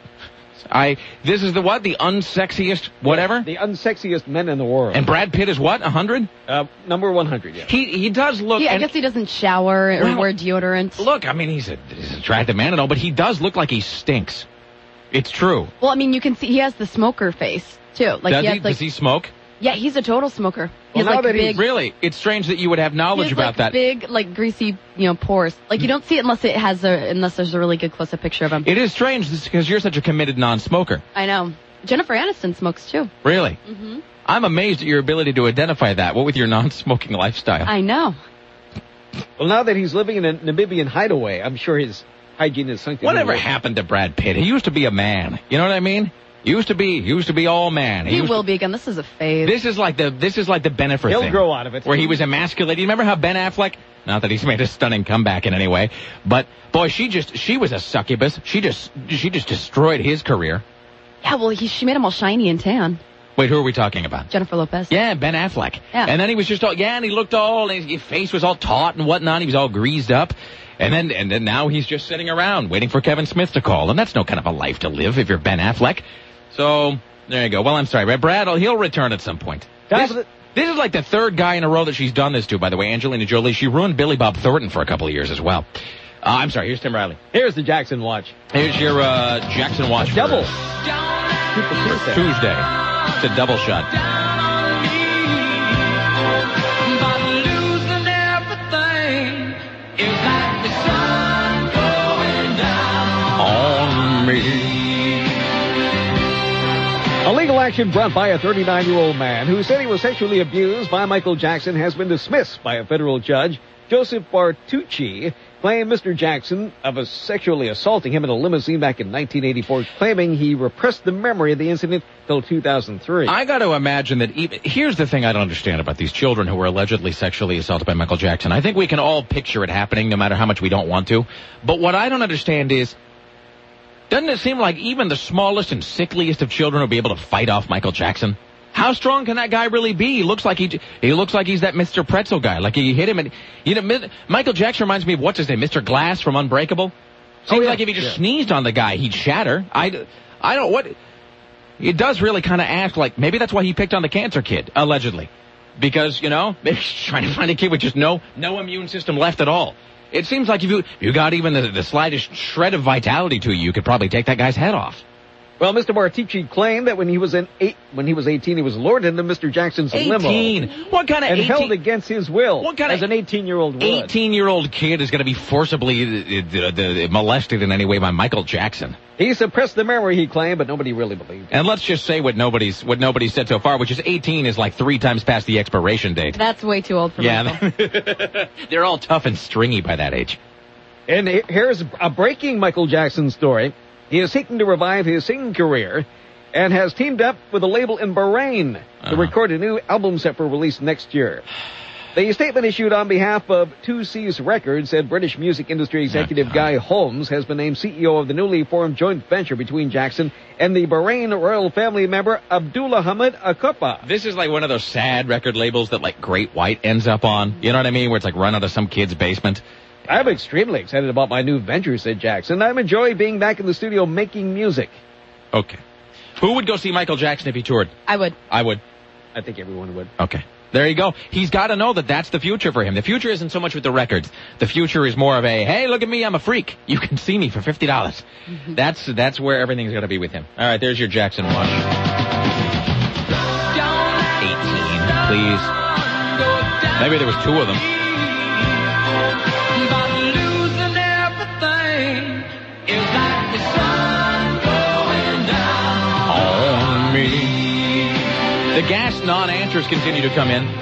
I this is the what? The unsexiest whatever? The unsexiest men in the world. And Brad Pitt is what? A hundred? Uh, number one hundred, yeah. He he does look. Yeah, I and- guess he doesn't shower or Well, wear deodorant. Look, I mean, he's, a, he's an attractive man and all, but he does look like he stinks. It's true. Well, I mean, you can see he has the smoker face too. Like does he he? has like Does he smoke? yeah, he's a total smoker. He Well, has now like that he's big, Really? It's strange that you would have he knowledge has, about like, that. big, like greasy, you know, pores. Like you don't see it unless it has a unless there's a really good close-up picture of him. It is strange because you're such a committed non-smoker. I know. Jennifer Aniston smokes too. Really? hmm I'm amazed at your ability to identify that. What with your non-smoking lifestyle? I know. Well, now that he's living in a Namibian hideaway, I'm sure his hygiene is something. Whatever happened to Brad Pitt? He used to be a man. You know what I mean? Used to be, used to be all man. He used will to- be again. This is a phase. This is like the this is like the Bennifer He'll thing. grow out of it. Where he was emasculated. You remember how Ben Affleck? Not that he's made a stunning comeback in any way, but boy, she just she was a succubus. She just she just destroyed his career. Yeah, well, he, she made him all shiny and tan. Wait, who are we talking about? Jennifer Lopez. Yeah, Ben Affleck. Yeah. And then he was just all, yeah, and he looked all, and his face was all taut and whatnot. He was all greased up. And then, and then now he's just sitting around waiting for Kevin Smith to call. And that's no kind of a life to live if you're Ben Affleck. So, there you go. Well, I'm sorry, but Brad, he'll return at some point. Time This, for the- this is like the third guy in a row that she's done this to, by the way. Angelina Jolie. She ruined Billy Bob Thornton for a couple of years as well. Uh, I'm sorry, here's Tim Riley. Here's the Jackson watch. Here's your uh, Jackson watch for Double. for Tuesday. It's a double shot. On me. A legal action brought by a thirty-nine-year-old man who said he was sexually abused by Michael Jackson has been dismissed by a federal judge. Joseph Bartucci claimed Mister Jackson of a sexually assaulting him in a limousine back in nineteen eighty-four, claiming he repressed the memory of the incident till two thousand three. I got to imagine that even, here's the thing I don't understand about these children who were allegedly sexually assaulted by Michael Jackson. I think we can all picture it happening no matter how much we don't want to. But what I don't understand is, doesn't it seem like even the smallest and sickliest of children will be able to fight off Michael Jackson? How strong can that guy really be? He looks like he he looks like he's that Mister Pretzel guy. Like he hit him and you know Mi- Michael Jackson reminds me of what's his name, Mister Glass from Unbreakable. Seems Oh, yeah. like if he just Yeah. sneezed on the guy, he'd shatter. I I don't what it does really kind of act like maybe that's why he picked on the cancer kid allegedly, because you know maybe he's trying to find a kid with just no no immune system left at all. It seems like if you you got even the, the slightest shred of vitality to you, you could probably take that guy's head off. Well, Mister Bartucci claimed that when he was in eight, when he was eighteen, he was lured into Mister Jackson's limo eighteen. What kind of and held eighteen? against his will, What kind of- as an eighteen-year-old would. eighteen-year-old kid is going to be forcibly uh, uh, uh, molested in any way by Michael Jackson. He suppressed the memory, he claimed, but nobody really believed him. And let's just say what nobody's what nobody's said so far, which is eighteen is like three times past the expiration date. That's way too old for Michael. Yeah, they're all tough and stringy by that age. And he- here's a breaking Michael Jackson story. He is seeking to revive his singing career and has teamed up with a label in Bahrain to Uh-huh. record a new album set for release next year. The statement issued on behalf of two C's Records said British music industry executive Uh-huh. Guy Holmes has been named C E O of the newly formed joint venture between Jackson and the Bahrain royal family member Abdullah Hamid Akopa. This is like one of those sad record labels that like Great White ends up on. You know what I mean? Where it's like run out of some kid's basement. I'm extremely excited about my new venture, said Jackson. I'm enjoying being back in the studio making music. Okay. Who would go see Michael Jackson if he toured? I would. I would. I think everyone would. Okay. There you go. He's got to know that that's the future for him. The future isn't so much with the records. The future is more of a, hey, look at me, I'm a freak. You can see me for fifty dollars. Mm-hmm. That's that's where everything's going to be with him. All right, there's your Jackson watch. eighteen, please. Maybe there was two of them. gas non-answers continue to come in.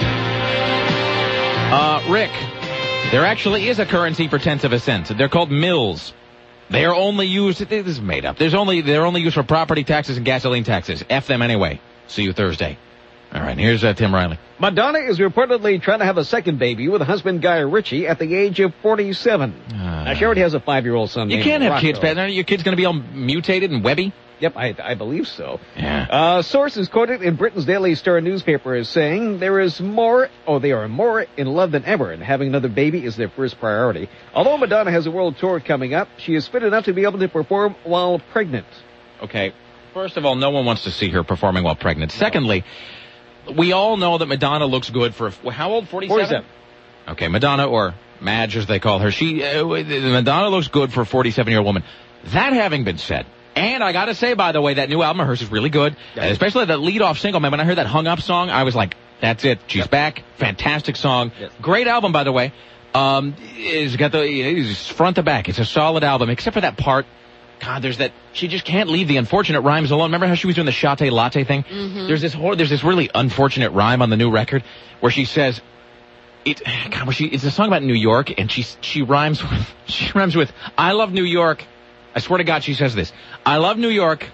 Uh, Rick, there actually is a currency for tenths of a cent. They're called mills. They are only used, this is made up. There's only, they're only used for property taxes and gasoline taxes. F them anyway. See you Thursday. All right, here's uh, Tim Riley. Madonna is reportedly trying to have a second baby with husband Guy Ritchie at the age of forty-seven. Uh, now, she already has a five-year-old son. You named can't have Rocco. kids, Pat. Your kid's going to be all mutated and webby? Yep, I, I believe so. Yeah. Uh, sources quoted in Britain's Daily Star newspaper as saying there is more, oh, they are more in love than ever, and having another baby is their first priority. Although Madonna has a world tour coming up, she is fit enough to be able to perform while pregnant. Okay. First of all, no one wants to see her performing while pregnant. No. Secondly, we all know that Madonna looks good for, how old? forty-seven? forty-seven. Okay, Madonna, or Madge as they call her. She, uh, Madonna looks good for a forty-seven-year-old woman. That having been said, and I gotta say, by the way, that new album of hers is really good. Yeah. Especially that lead-off single, man. When I heard that Hung Up song, I was like, that's it. She's yep. back. Fantastic song. Yes. Great album, by the way. Um, it's got the, it's front to back. It's a solid album, except for that part. God, there's that, she just can't leave the unfortunate rhymes alone. Remember how she was doing the Shate Latte thing? Mm-hmm. There's this whole, there's this really unfortunate rhyme on the new record where she says, it, God, well, she, it's a song about New York, and she, she rhymes with, she rhymes with, I love New York. I swear to God, she says this. I love New York.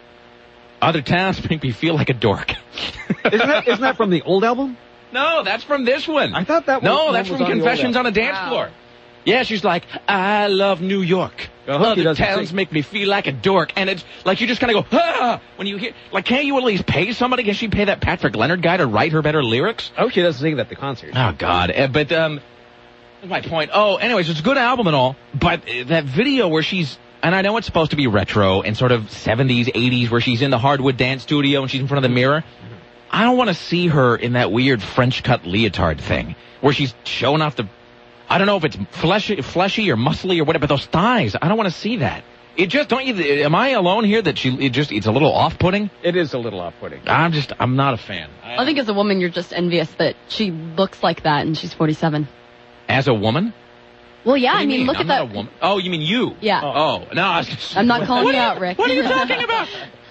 Other towns make me feel like a dork. isn't, that, isn't that from the old album? No, that's from this one. I thought that was No, that's was from on Confessions on a Dance wow. Floor. Yeah, she's like, I love New York. Other towns sing. Make me feel like a dork. And it's like you just kind of go, ah! When you hear, like, can't you at least pay somebody? Can she pay that Patrick Leonard guy to write her better lyrics? I hope she doesn't sing that at the concert. Oh, God. Uh, but, um, that's my point. Oh, anyways, it's a good album and all, but uh, that video where she's, and I know it's supposed to be retro and sort of seventies, eighties, where she's in the hardwood dance studio and she's in front of the mirror. I don't want to see her in that weird French cut leotard thing where she's showing off the, I don't know if it's fleshy, fleshy or muscly or whatever, but those thighs, I don't want to see that. It just, don't you, am I alone here that she, it just, it's a little off-putting? It is a little off-putting. I'm just, I'm not a fan. I, I think as a woman, you're just envious that she looks like that and she's forty-seven. As a woman? Well, yeah, I mean, mean? look I'm at not that. A woman. Oh, you mean you? Yeah. Oh, no. I was just, I'm not calling you out, Rick. What are you talking about?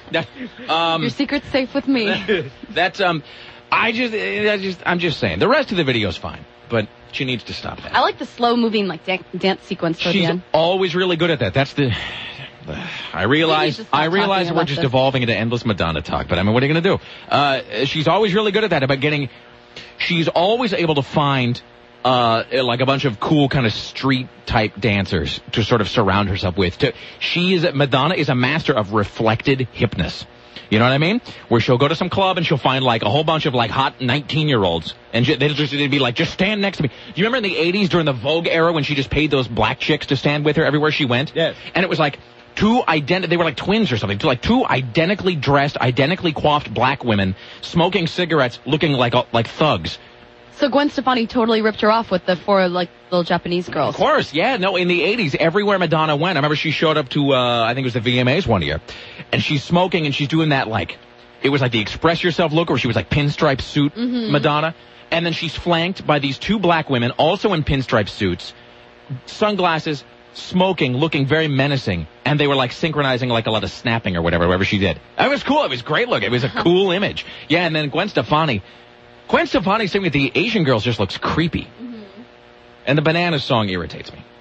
um, Your secret's safe with me. That's, um, I just, I just, I'm just saying. The rest of the video's fine, but she needs to stop that. I like the slow-moving, like, dan- dance sequence toward She's the end. always really good at that. That's the... I realize I realize we're just this. evolving into endless Madonna talk, but I mean, what are you going to do? Uh, she's always really good at that, about getting... She's always able to find... Uh, like a bunch of cool kind of street-type dancers to sort of surround herself with. To, she is, Madonna is a master of reflected hipness. You know what I mean? Where she'll go to some club and she'll find like a whole bunch of like hot nineteen-year-olds. And she, they'd, just, they'd be like, just stand next to me. Do you remember in the eighties during the Vogue era when she just paid those black chicks to stand with her everywhere she went? Yes. And it was like two ident- they were like twins or something. Like two identically dressed, identically coiffed black women smoking cigarettes looking like like thugs. So Gwen Stefani totally ripped her off with the four, like, little Japanese girls. Of course, yeah. No, in the eighties, everywhere Madonna went, I remember she showed up to, uh, I think it was the V M As one year, and she's smoking and she's doing that, like, it was like the Express Yourself look where she was like pinstripe suit mm-hmm. Madonna, and then she's flanked by these two black women, also in pinstripe suits, sunglasses, smoking, looking very menacing, and they were like synchronizing like a lot of snapping or whatever, whatever she did. It was cool. It was great look. It was a cool image. Yeah, and then Gwen Stefani... Gwen Stefani singing with the Asian girls just looks creepy. Mm-hmm. And the Bananas song irritates me.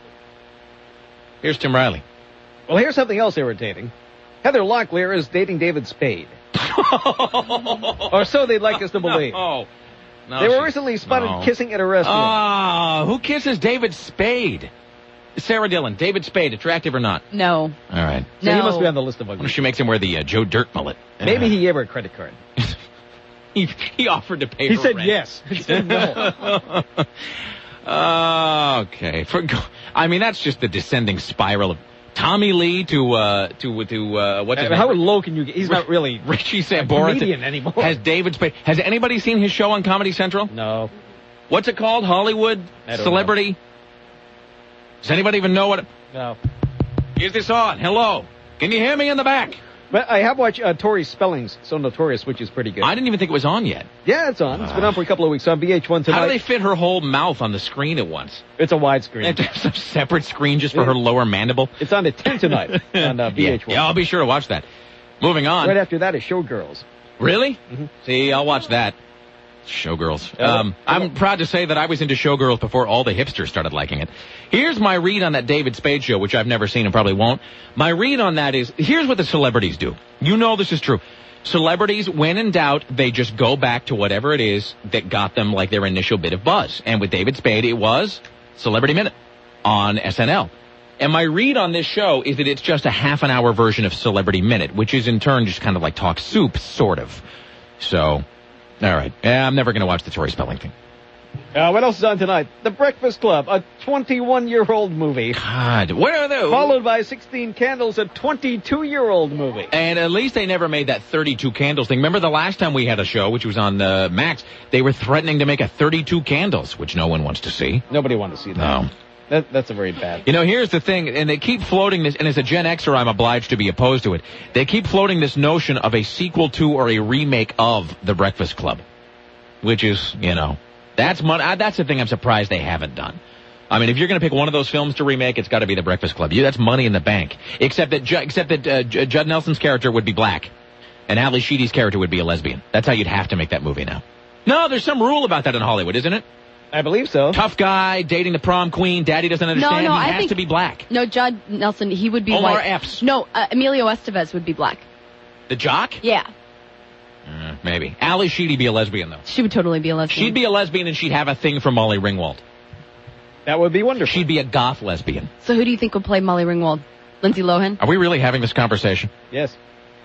Here's Tim Riley. Well, here's something else irritating. Heather Locklear is dating David Spade. Or so they'd like us to believe. No. No, they were recently spotted no. kissing at a restaurant. Ah, uh, who kisses David Spade? Sarah Dillon, David Spade, attractive or not? No. All right. So no. he must be on the list of ugly. What if she makes him wear the uh, Joe Dirt mullet? Maybe uh, he gave her a credit card. He, he offered to pay he her said rent. yes. He said no. uh, okay. For, I mean, that's just the descending spiral of Tommy Lee to, uh, to, to, uh, what's his uh, name? How low can you get? He's not really Richie Sambora comedian anymore. Has David Spade. Has anybody seen his show on Comedy Central? No. What's it called? Hollywood Celebrity? Know. Does anybody even know what it... No. Is this on? Hello? Can you hear me in the back? But I have watched uh, Tori Spelling's So Notorious, which is pretty good. I didn't even think it was on yet. Yeah, it's on. It's been on for a couple of weeks on V H one tonight. How do they fit her whole mouth on the screen at once? It's a widescreen. It's a separate screen just for yeah. her lower mandible? It's on at ten tonight on uh, V H one. Yeah, yeah, I'll be sure to watch that. Moving on. Right after that is Showgirls. Really? Mm-hmm. See, I'll watch that. Showgirls. Um, I'm proud to say that I was into Showgirls before all the hipsters started liking it. Here's my read on that David Spade show, which I've never seen and probably won't. My read on that is, here's what the celebrities do. You know this is true. Celebrities, when in doubt, they just go back to whatever it is that got them like their initial bit of buzz. And with David Spade, it was Celebrity Minute on S N L. And my read on this show is that it's just a half an hour version of Celebrity Minute, which is in turn just kind of like Talk Soup, sort of. So... All right. Yeah, I'm never going to watch the Tori Spelling thing. Uh, what else is on tonight? The Breakfast Club, a twenty-one-year-old movie. God, where are those? Followed by sixteen Candles, a twenty-two-year-old movie. And at least they never made that thirty-two Candles thing. Remember the last time we had a show, which was on uh, Max, they were threatening to make a thirty-two Candles, which no one wants to see. Nobody wanted to see that. No. That, that's a very bad. You know, here's the thing, and they keep floating this, and as a Gen Xer, I'm obliged to be opposed to it. They keep floating this notion of a sequel to or a remake of The Breakfast Club. Which is, you know, that's money. That's the thing I'm surprised they haven't done. I mean, if you're going to pick one of those films to remake, it's got to be The Breakfast Club. You, that's money in the bank. Except that, Ju- except that uh, J- Judd Nelson's character would be black, and Ali Sheedy's character would be a lesbian. That's how you'd have to make that movie now. No, there's some rule about that in Hollywood, isn't it? I believe so. Tough guy, dating the prom queen, daddy doesn't understand. No, no, he I has think, to be black. No, Judd Nelson, he would be Omar white. Epps. No, uh, Emilio Estevez would be black. The jock? Yeah. Uh, maybe. Ali Sheedy be a lesbian, though. She would totally be a lesbian. She'd be a lesbian, and she'd have a thing for Molly Ringwald. That would be wonderful. She'd be a goth lesbian. So who do you think would play Molly Ringwald? Lindsay Lohan? Are we really having this conversation? Yes.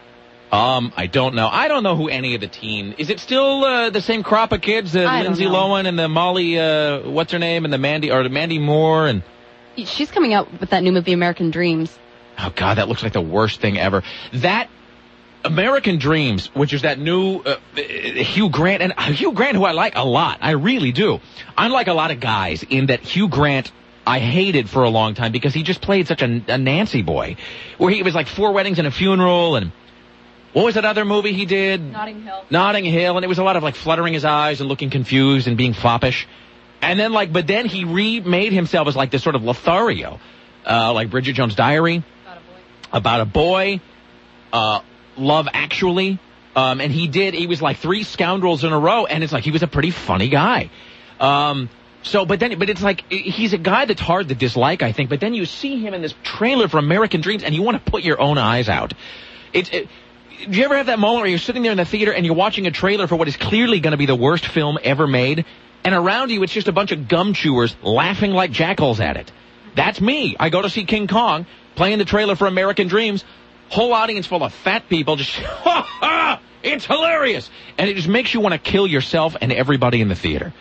Um, I don't know. I don't know who any of the teen... Is it still uh, the same crop of kids? Uh, I don't Lindsay know. Lohan and the Molly, uh, what's her name? And the Mandy, or the Mandy Moore and... She's coming out with that new movie, American Dreams. Oh, God, that looks like the worst thing ever. That... American Dreams, which is that new uh, Hugh Grant, and Hugh Grant, who I like a lot, I really do. Unlike a lot of guys, in that Hugh Grant I hated for a long time because he just played such a, a Nancy boy, where he was like Four Weddings and a Funeral, and what was that other movie he did? Notting Hill. Notting Hill, and it was a lot of like fluttering his eyes and looking confused and being foppish, and then like, but then he remade himself as like this sort of Lothario, uh, like Bridget Jones' Diary, About a boy. about a boy, uh. Love Actually, um, and he did, he was like three scoundrels in a row, and it's like, he was a pretty funny guy. Um, so, but then, but it's like, he's a guy that's hard to dislike, I think, but then you see him in this trailer for American Dreams, and you want to put your own eyes out. It's, it, do you ever have that moment where you're sitting there in the theater, and you're watching a trailer for what is clearly going to be the worst film ever made, and around you it's just a bunch of gum chewers laughing like jackals at it? That's me. I go to see King Kong, playing the trailer for American Dreams, whole audience full of fat people just, ha ha, it's hilarious. And it just makes you want to kill yourself and everybody in the theater.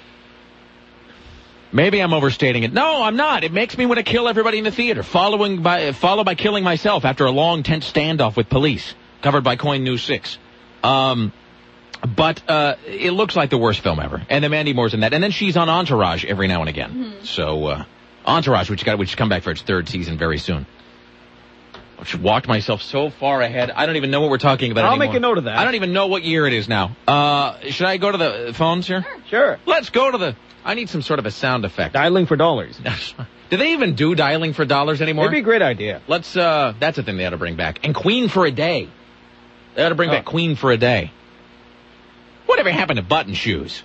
Maybe I'm overstating it. No, I'm not. It makes me want to kill everybody in the theater, following by, followed by killing myself after a long, tense standoff with police, covered by Coin News six. Um, but uh, it looks like the worst film ever. And then Mandy Moore's in that. And then she's on Entourage every now and again. Mm-hmm. So, uh, Entourage, which got which come back for its third season very soon. I just walked myself so far ahead. I don't even know what we're talking about I'll anymore. make a note of that. I don't even know what year it is now. Uh, should I go to the phones here? Sure. Let's go to the... I need some sort of a sound effect. Dialing for dollars. Do they even do dialing for dollars anymore? It'd be a great idea. Let's, uh, that's a thing they ought to bring back. And Queen for a Day. They ought to bring oh. back Queen for a Day. Whatever happened to button shoes?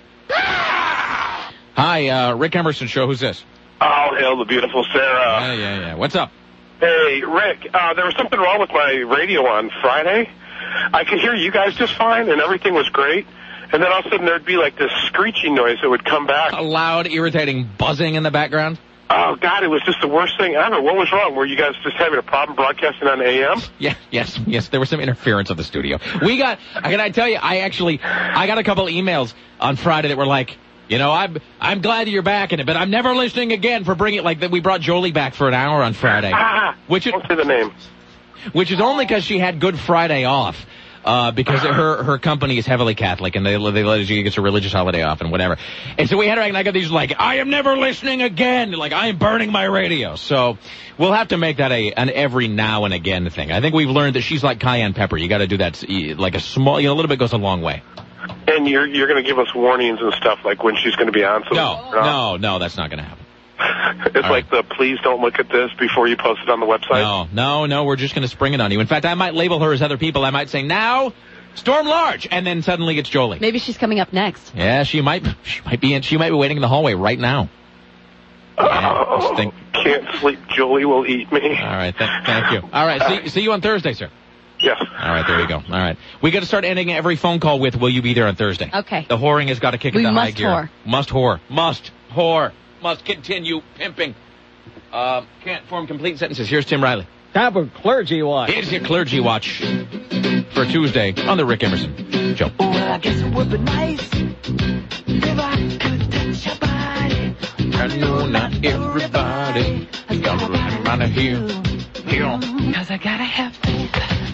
Hi, uh, Rick Emerson Show. Who's this? Oh, hail the beautiful Sarah. Yeah, yeah, yeah. What's up? Hey, Rick, uh, there was something wrong with my radio on Friday. I could hear you guys just fine, and everything was great. And then all of a sudden there'd be like this screeching noise that would come back. A loud, irritating buzzing in the background? Oh, God, it was just the worst thing ever. What was wrong? Were you guys just having a problem broadcasting on A M? Yeah, yes, yes. There was some interference of the studio. We got, can I tell you, I actually, I got a couple emails on Friday that were like, you know, I'm I'm glad you're back in it, but I'm never listening again for bringing it. Like that, we brought Jolie back for an hour on Friday, ah, which is, don't say the name. Which is only because she had Good Friday off, uh, because her her company is heavily Catholic and they they let you get a religious holiday off and whatever. And so we had her, and I got these like, I am never listening again, like I am burning my radio. So we'll have to make that a an every now and again thing. I think we've learned that she's like cayenne pepper. You got to do that like a small, you know, a little bit goes a long way. And you're you're going to give us warnings and stuff like when she's going to be on? So no, no, no, that's not going to happen. It's All like right. the please don't look at this before you post it on the website? No, no, no, we're just going to spring it on you. In fact, I might label her as other people. I might say, now, Storm large, and then suddenly it's Jolie. Maybe she's coming up next. Yeah, she might. She might be in. She might be waiting in the hallway right now. Yeah, Oh, think- can't sleep. Jolie will eat me. All right, th- thank you. All right, see, see you on Thursday, sir. Yes. All right, there you go. All right, we got to start ending every phone call with "Will you be there on Thursday?" Okay. The whoring has got to kick We into high must gear. whore. Must whore. Must whore. Must continue pimping. Um, can't form complete sentences. Here's Tim Riley. Time for Clergy Watch. Here's your clergy watch for Tuesday on the Rick Emerson Show. Well, I guess it would be nice if I could touch your body. I know not everybody is gonna run around here. Here. Cause I gotta have faith.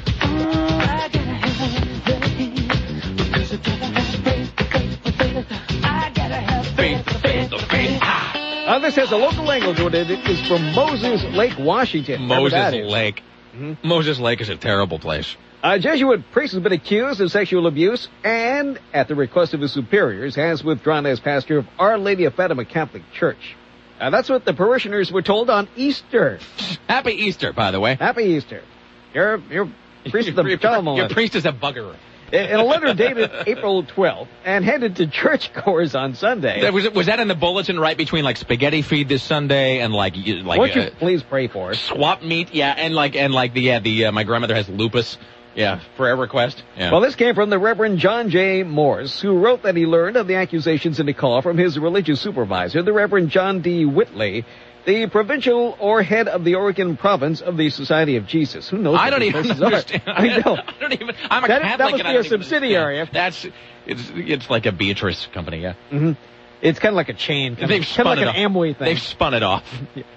Oh, I gotta have faith. Because I gotta have faith, faith, faith. I gotta have faith, faith, faith. Ah. Uh, this has a local angle to it. It is from Moses Lake, Washington. Wherever Moses that is. Lake. Mm-hmm. Moses Lake is a terrible place. A Jesuit priest has been accused of sexual abuse and, at the request of his superiors, has withdrawn as pastor of Our Lady of Fatima Catholic Church. Uh, that's what the parishioners were told on Easter. Happy Easter, by the way. Happy Easter. Your, your priest is the your, child your molester. priest is a bugger. In a letter dated April twelfth and handed to churchgoers on Sunday. That was, was that in the bulletin right between like spaghetti feed this Sunday and like you- like Won't you uh, please pray for us? swap meet? Yeah, and like and like the yeah the uh, my grandmother has lupus. Yeah, prayer request. Yeah. Well, this came from the Reverend John J. Morse, who wrote that he learned of the accusations in a call from his religious supervisor, the Reverend John D. Whitley, the provincial or head of the Oregon province of the Society of Jesus. Who knows? I what don't these even places are? understand. I know. I don't even. I'm a That- Catholic. that must and be I a don't even subsidiary. understand. That's it's it's like a Beatrice company. Yeah, Mm-hmm. It's kind of like a chain. Kind they've of, spun kind of it like an off. Amway thing. They've spun it off.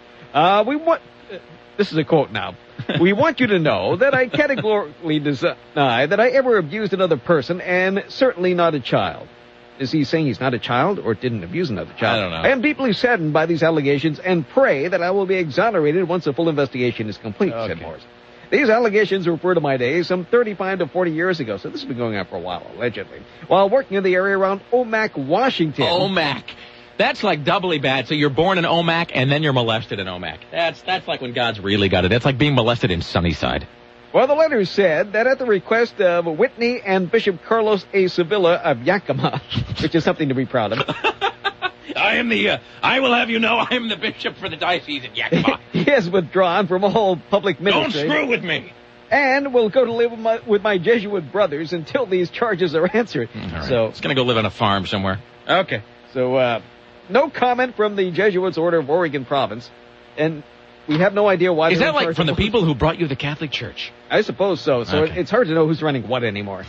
Uh, we want, uh, this is a quote now. We want you to know that I categorically deny that I ever abused another person and certainly not a child. Is he saying he's not a child or didn't abuse another child? I don't know. I am deeply saddened by these allegations and pray that I will be exonerated once a full investigation is complete, Okay. said Morris. These allegations refer to my days some thirty-five to forty years ago, so this has been going on for a while, allegedly, while working in the area around Omak, Washington. Omak. That's like doubly bad. So you're born in Omak and then you're molested in Omak. That's that's like when God's really got it. That's like being molested in Sunnyside. Well, the letter said that at the request of Whitney and Bishop Carlos A. Sevilla of Yakima, which is something to be proud of, I am the. Uh, I will have you know, I am the bishop for the diocese of Yakima. he has withdrawn from all public Don't ministry screw with me. and will go to live with my, with my Jesuit brothers until these charges are answered. All right. So, It's gonna go live on a farm somewhere. Okay. so uh, no comment from the Jesuits Order of Oregon Province, and we have no idea why. Is they're that in like charge from the of- people who brought you the Catholic Church? I suppose so. So Okay. it's hard to know who's running what anymore.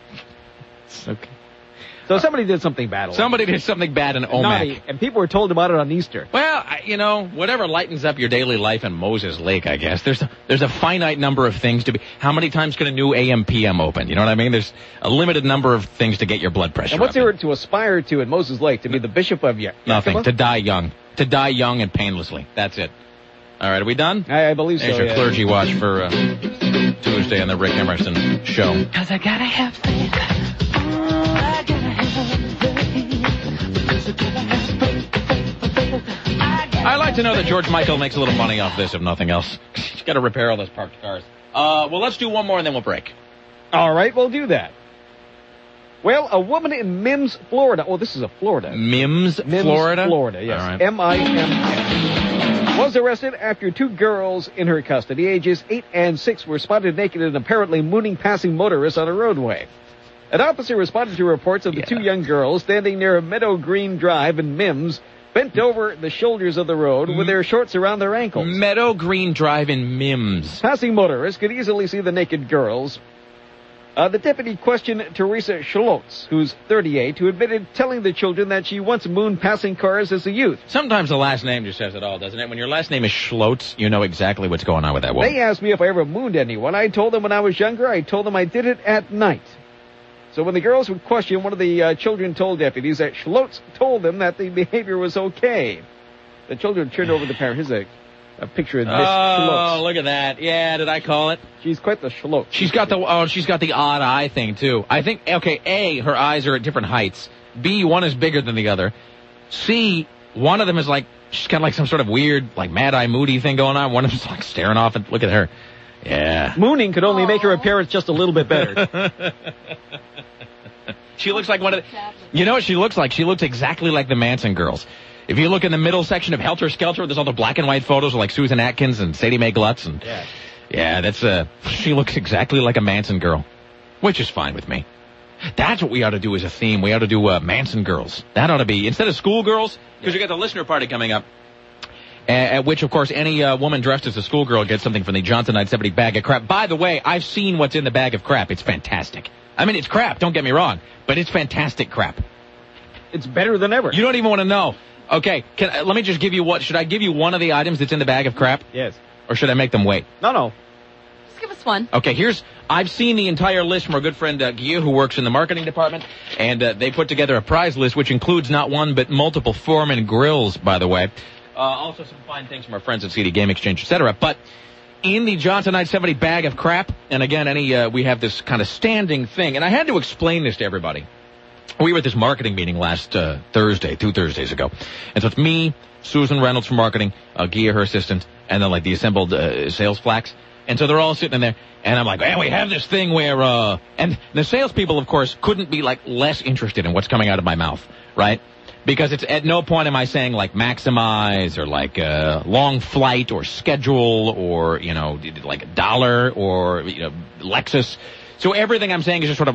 Okay. So somebody did something bad. Somebody did something bad in Omak. Naughty, and people were told about it on Easter. Well, I, you know, whatever lightens up your daily life in Moses Lake, I guess. There's a, there's a finite number of things to be. How many times can a new A M P M open? You know what I mean? There's a limited number of things to get your blood pressure And what's up. there to aspire to in Moses Lake? To be the bishop of Ya- Nothing. Yakima? To die young. To die young and painlessly. That's it. All right, are we done? I, I believe There's so. your yeah. clergy watch for uh, Tuesday on the Rick Emerson Show. Cause I gotta have faith. Oh, I gotta have faith. Because I gotta have faith, faith, faith. I gotta I like to know that George Michael makes a little money off this, if nothing else. He's got to repair all those parked cars. Uh, well, let's do one more and then we'll break. All right, we'll do that. Well, a woman in Mims, Florida. Oh, this is a Florida. Mims, Mims, Florida? Florida, yes. All right. M I M S. Was arrested after two girls in her custody, ages eight and six, were spotted naked and apparently mooning passing motorists on a roadway. An officer responded to reports of the Yeah. two young girls standing near Meadow Green Drive in Mims, bent over the shoulders of the road with their shorts around their ankles. Meadow Green Drive in Mims. Passing motorists could easily see the naked girls. Uh, the deputy questioned Teresa Schlotz, who's thirty-eight, who admitted telling the children that she once mooned passing cars as a youth. Sometimes the last name just says it all, doesn't it? When your last name is Schlotz, you know exactly what's going on with that woman. They asked me if I ever mooned anyone. I told them when I was younger, I told them I did it at night. So when the girls would question, one of the uh, children told deputies that Schlotz told them that the behavior was okay. The children turned over the parent. Here's a, a picture of Miss Oh, Schlotz. look at that. Yeah, did I call it? She's quite the Schlotz. She's got the oh, she's got the odd eye thing too. I think okay, A, her eyes are at different heights. B, one is bigger than the other. C, one of them is like she's got like some sort of weird like mad eye moody thing going on. One of them's like staring off and look at her. Yeah. Mooning could only make her appearance just a little bit better. She looks like one of the... You know what she looks like? She looks exactly like the Manson girls. If you look in the middle section of Helter Skelter, there's all the black and white photos of like Susan Atkins and Sadie Mae Glutz. And, yeah. Yeah, that's... Uh, she looks exactly like a Manson girl, which is fine with me. That's what we ought to do as a theme. We ought to do uh, Manson girls. That ought to be... Instead of schoolgirls, because you got the listener party coming up, at which, of course, any uh, woman dressed as a schoolgirl gets something from the Johnson nine seventy bag of crap. By the way, I've seen what's in the bag of crap. It's fantastic. I mean, it's crap, don't get me wrong, but it's fantastic crap. It's better than ever. You don't even want to know. Okay, can, uh, let me just give you what... Should I give you one of the items that's in the bag of crap? Yes. Or should I make them wait? No, no. Just give us one. Okay, here's... I've seen the entire list from our good friend uh, Gia, who works in the marketing department, and uh, they put together a prize list, which includes not one, but multiple Foreman grills, by the way. Uh, also some fine things from our friends at C D Game Exchange, et cetera. But in the Johnson nine seventy bag of crap, and again, any uh, we have this kind of standing thing, and I had to explain this to everybody. We were at this marketing meeting last uh, Thursday, two Thursdays ago. And so it's me, Susan Reynolds from marketing, uh, Gia, her assistant, and then like the assembled uh, sales flax. And so they're all sitting in there, and I'm like, man, we have this thing where, uh, and the salespeople, of course, couldn't be like less interested in what's coming out of my mouth, right? Because it's at no point am I saying like maximize or like uh, long flight or schedule or, you know, like a dollar or, you know, Lexus. So everything I'm saying is just sort of,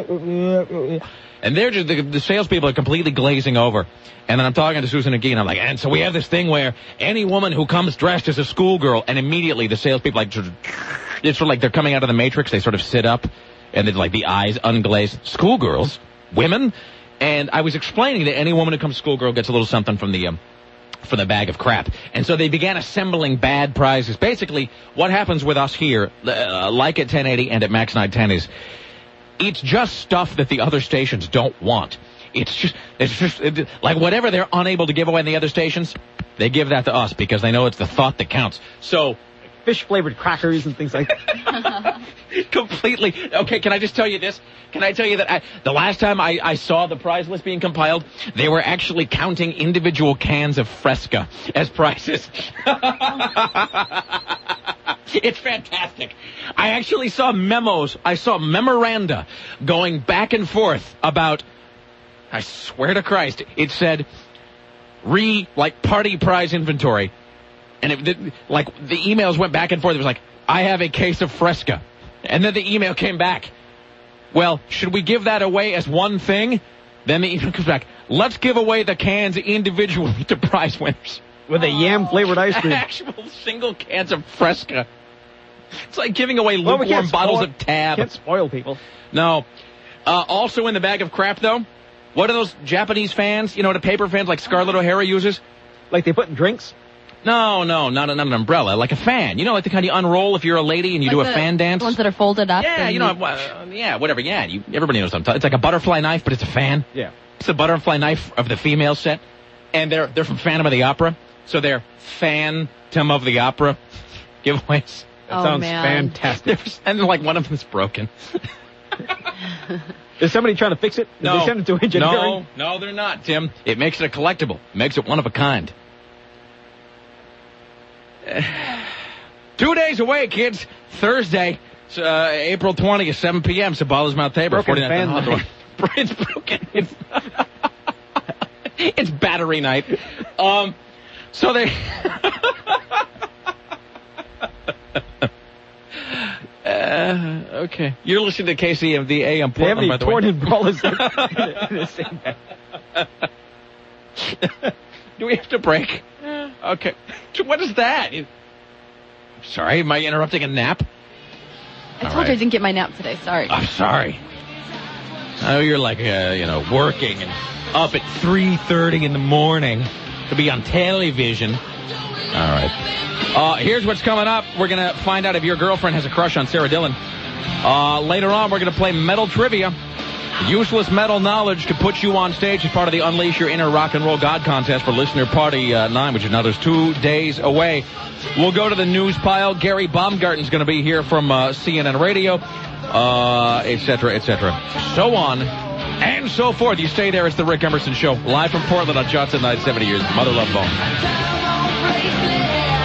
and they're just, the, the salespeople are completely glazing over. And then I'm talking to Susan and Guy, and I'm like, and so we have this thing where any woman who comes dressed as a schoolgirl, and immediately the salespeople like, it's sort of like they're coming out of the Matrix. They sort of sit up, and then like the eyes unglazed. Schoolgirls? Women? And I was explaining that any woman who comes schoolgirl gets a little something from the um, from the bag of crap. And so they began assembling bad prizes. Basically, what happens with us here, uh, like at ten eighty and at Max nine ten, is it's just stuff that the other stations don't want. It's just, it's just it, like whatever they're unable to give away in the other stations, they give that to us because they know it's the thought that counts. So... fish-flavored crackers and things like that. Completely. Okay, can I just tell you this? Can I tell you that I, the last time I, I saw the prize list being compiled, they were actually counting individual cans of Fresca as prizes. It's fantastic. I actually saw memos. I saw memoranda going back and forth about, I swear to Christ, it said, re, like, party prize inventory. And it, the, like, the emails went back and forth. It was like, I have a case of Fresca. And then the email came back. Well, should we give that away as one thing? Then the email comes back. Let's give away the cans individually to prize winners. With a yam-flavored ice cream. Actual single cans of Fresca. It's like giving away well, lukewarm we bottles spoil, of Tab. Can't spoil people. No. Uh, also in the bag of crap, though, what are those Japanese fans, you know, the paper fans like Scarlett O'Hara uses? Like they put in drinks? No, no, not, a, not an umbrella. Like a fan. You know, like the kind you unroll if you're a lady and you like do a the, fan dance? The ones that are folded up. Yeah, you know, uh, yeah, whatever. Yeah, you, everybody knows what I'm talking. It's like a butterfly knife, but it's a fan. Yeah. It's the butterfly knife of the female set. And they're they're from Phantom of the Opera. So they're Phantom of the Opera giveaways. That oh, sounds man. fantastic. And like one of them's broken. Is somebody trying to fix it? Did No. they send it to engineering? No, no, they're not, Tim. It makes it a collectible. It makes it one of a kind. Two days away, kids. Thursday, uh, April twentieth, seven p.m. Sabala's Mount Tabor. Broken forty-ninth fan Hawthorne. night. It's broken. It's, it's battery night. Um, so they... uh, okay. You're listening to K C M D A M They have Portland, any by the torn way. and brawlers in the, in the same bag. Do we have to break? Okay. What is that? Sorry, am I interrupting a nap? I told All right. you I didn't get my nap today. Sorry. I'm sorry. I know you're like, uh, you know, working and up at three thirty in the morning to be on television. All right. Uh, here's what's coming up. We're going to find out if your girlfriend has a crush on Sarah Dillon. Uh, later on, we're going to play metal trivia. Useless metal knowledge to put you on stage as part of the Unleash Your Inner Rock and Roll God contest for Listener Party uh, nine, which is now there's two days away. We'll go to the news pile. Gary Baumgarten's going to be here from uh, C N N Radio, uh, et cetera, et cetera. So on and so forth. You stay there. It's the Rick Emerson Show, live from Portland on Johnson nine seventy years. Mother Love Bone.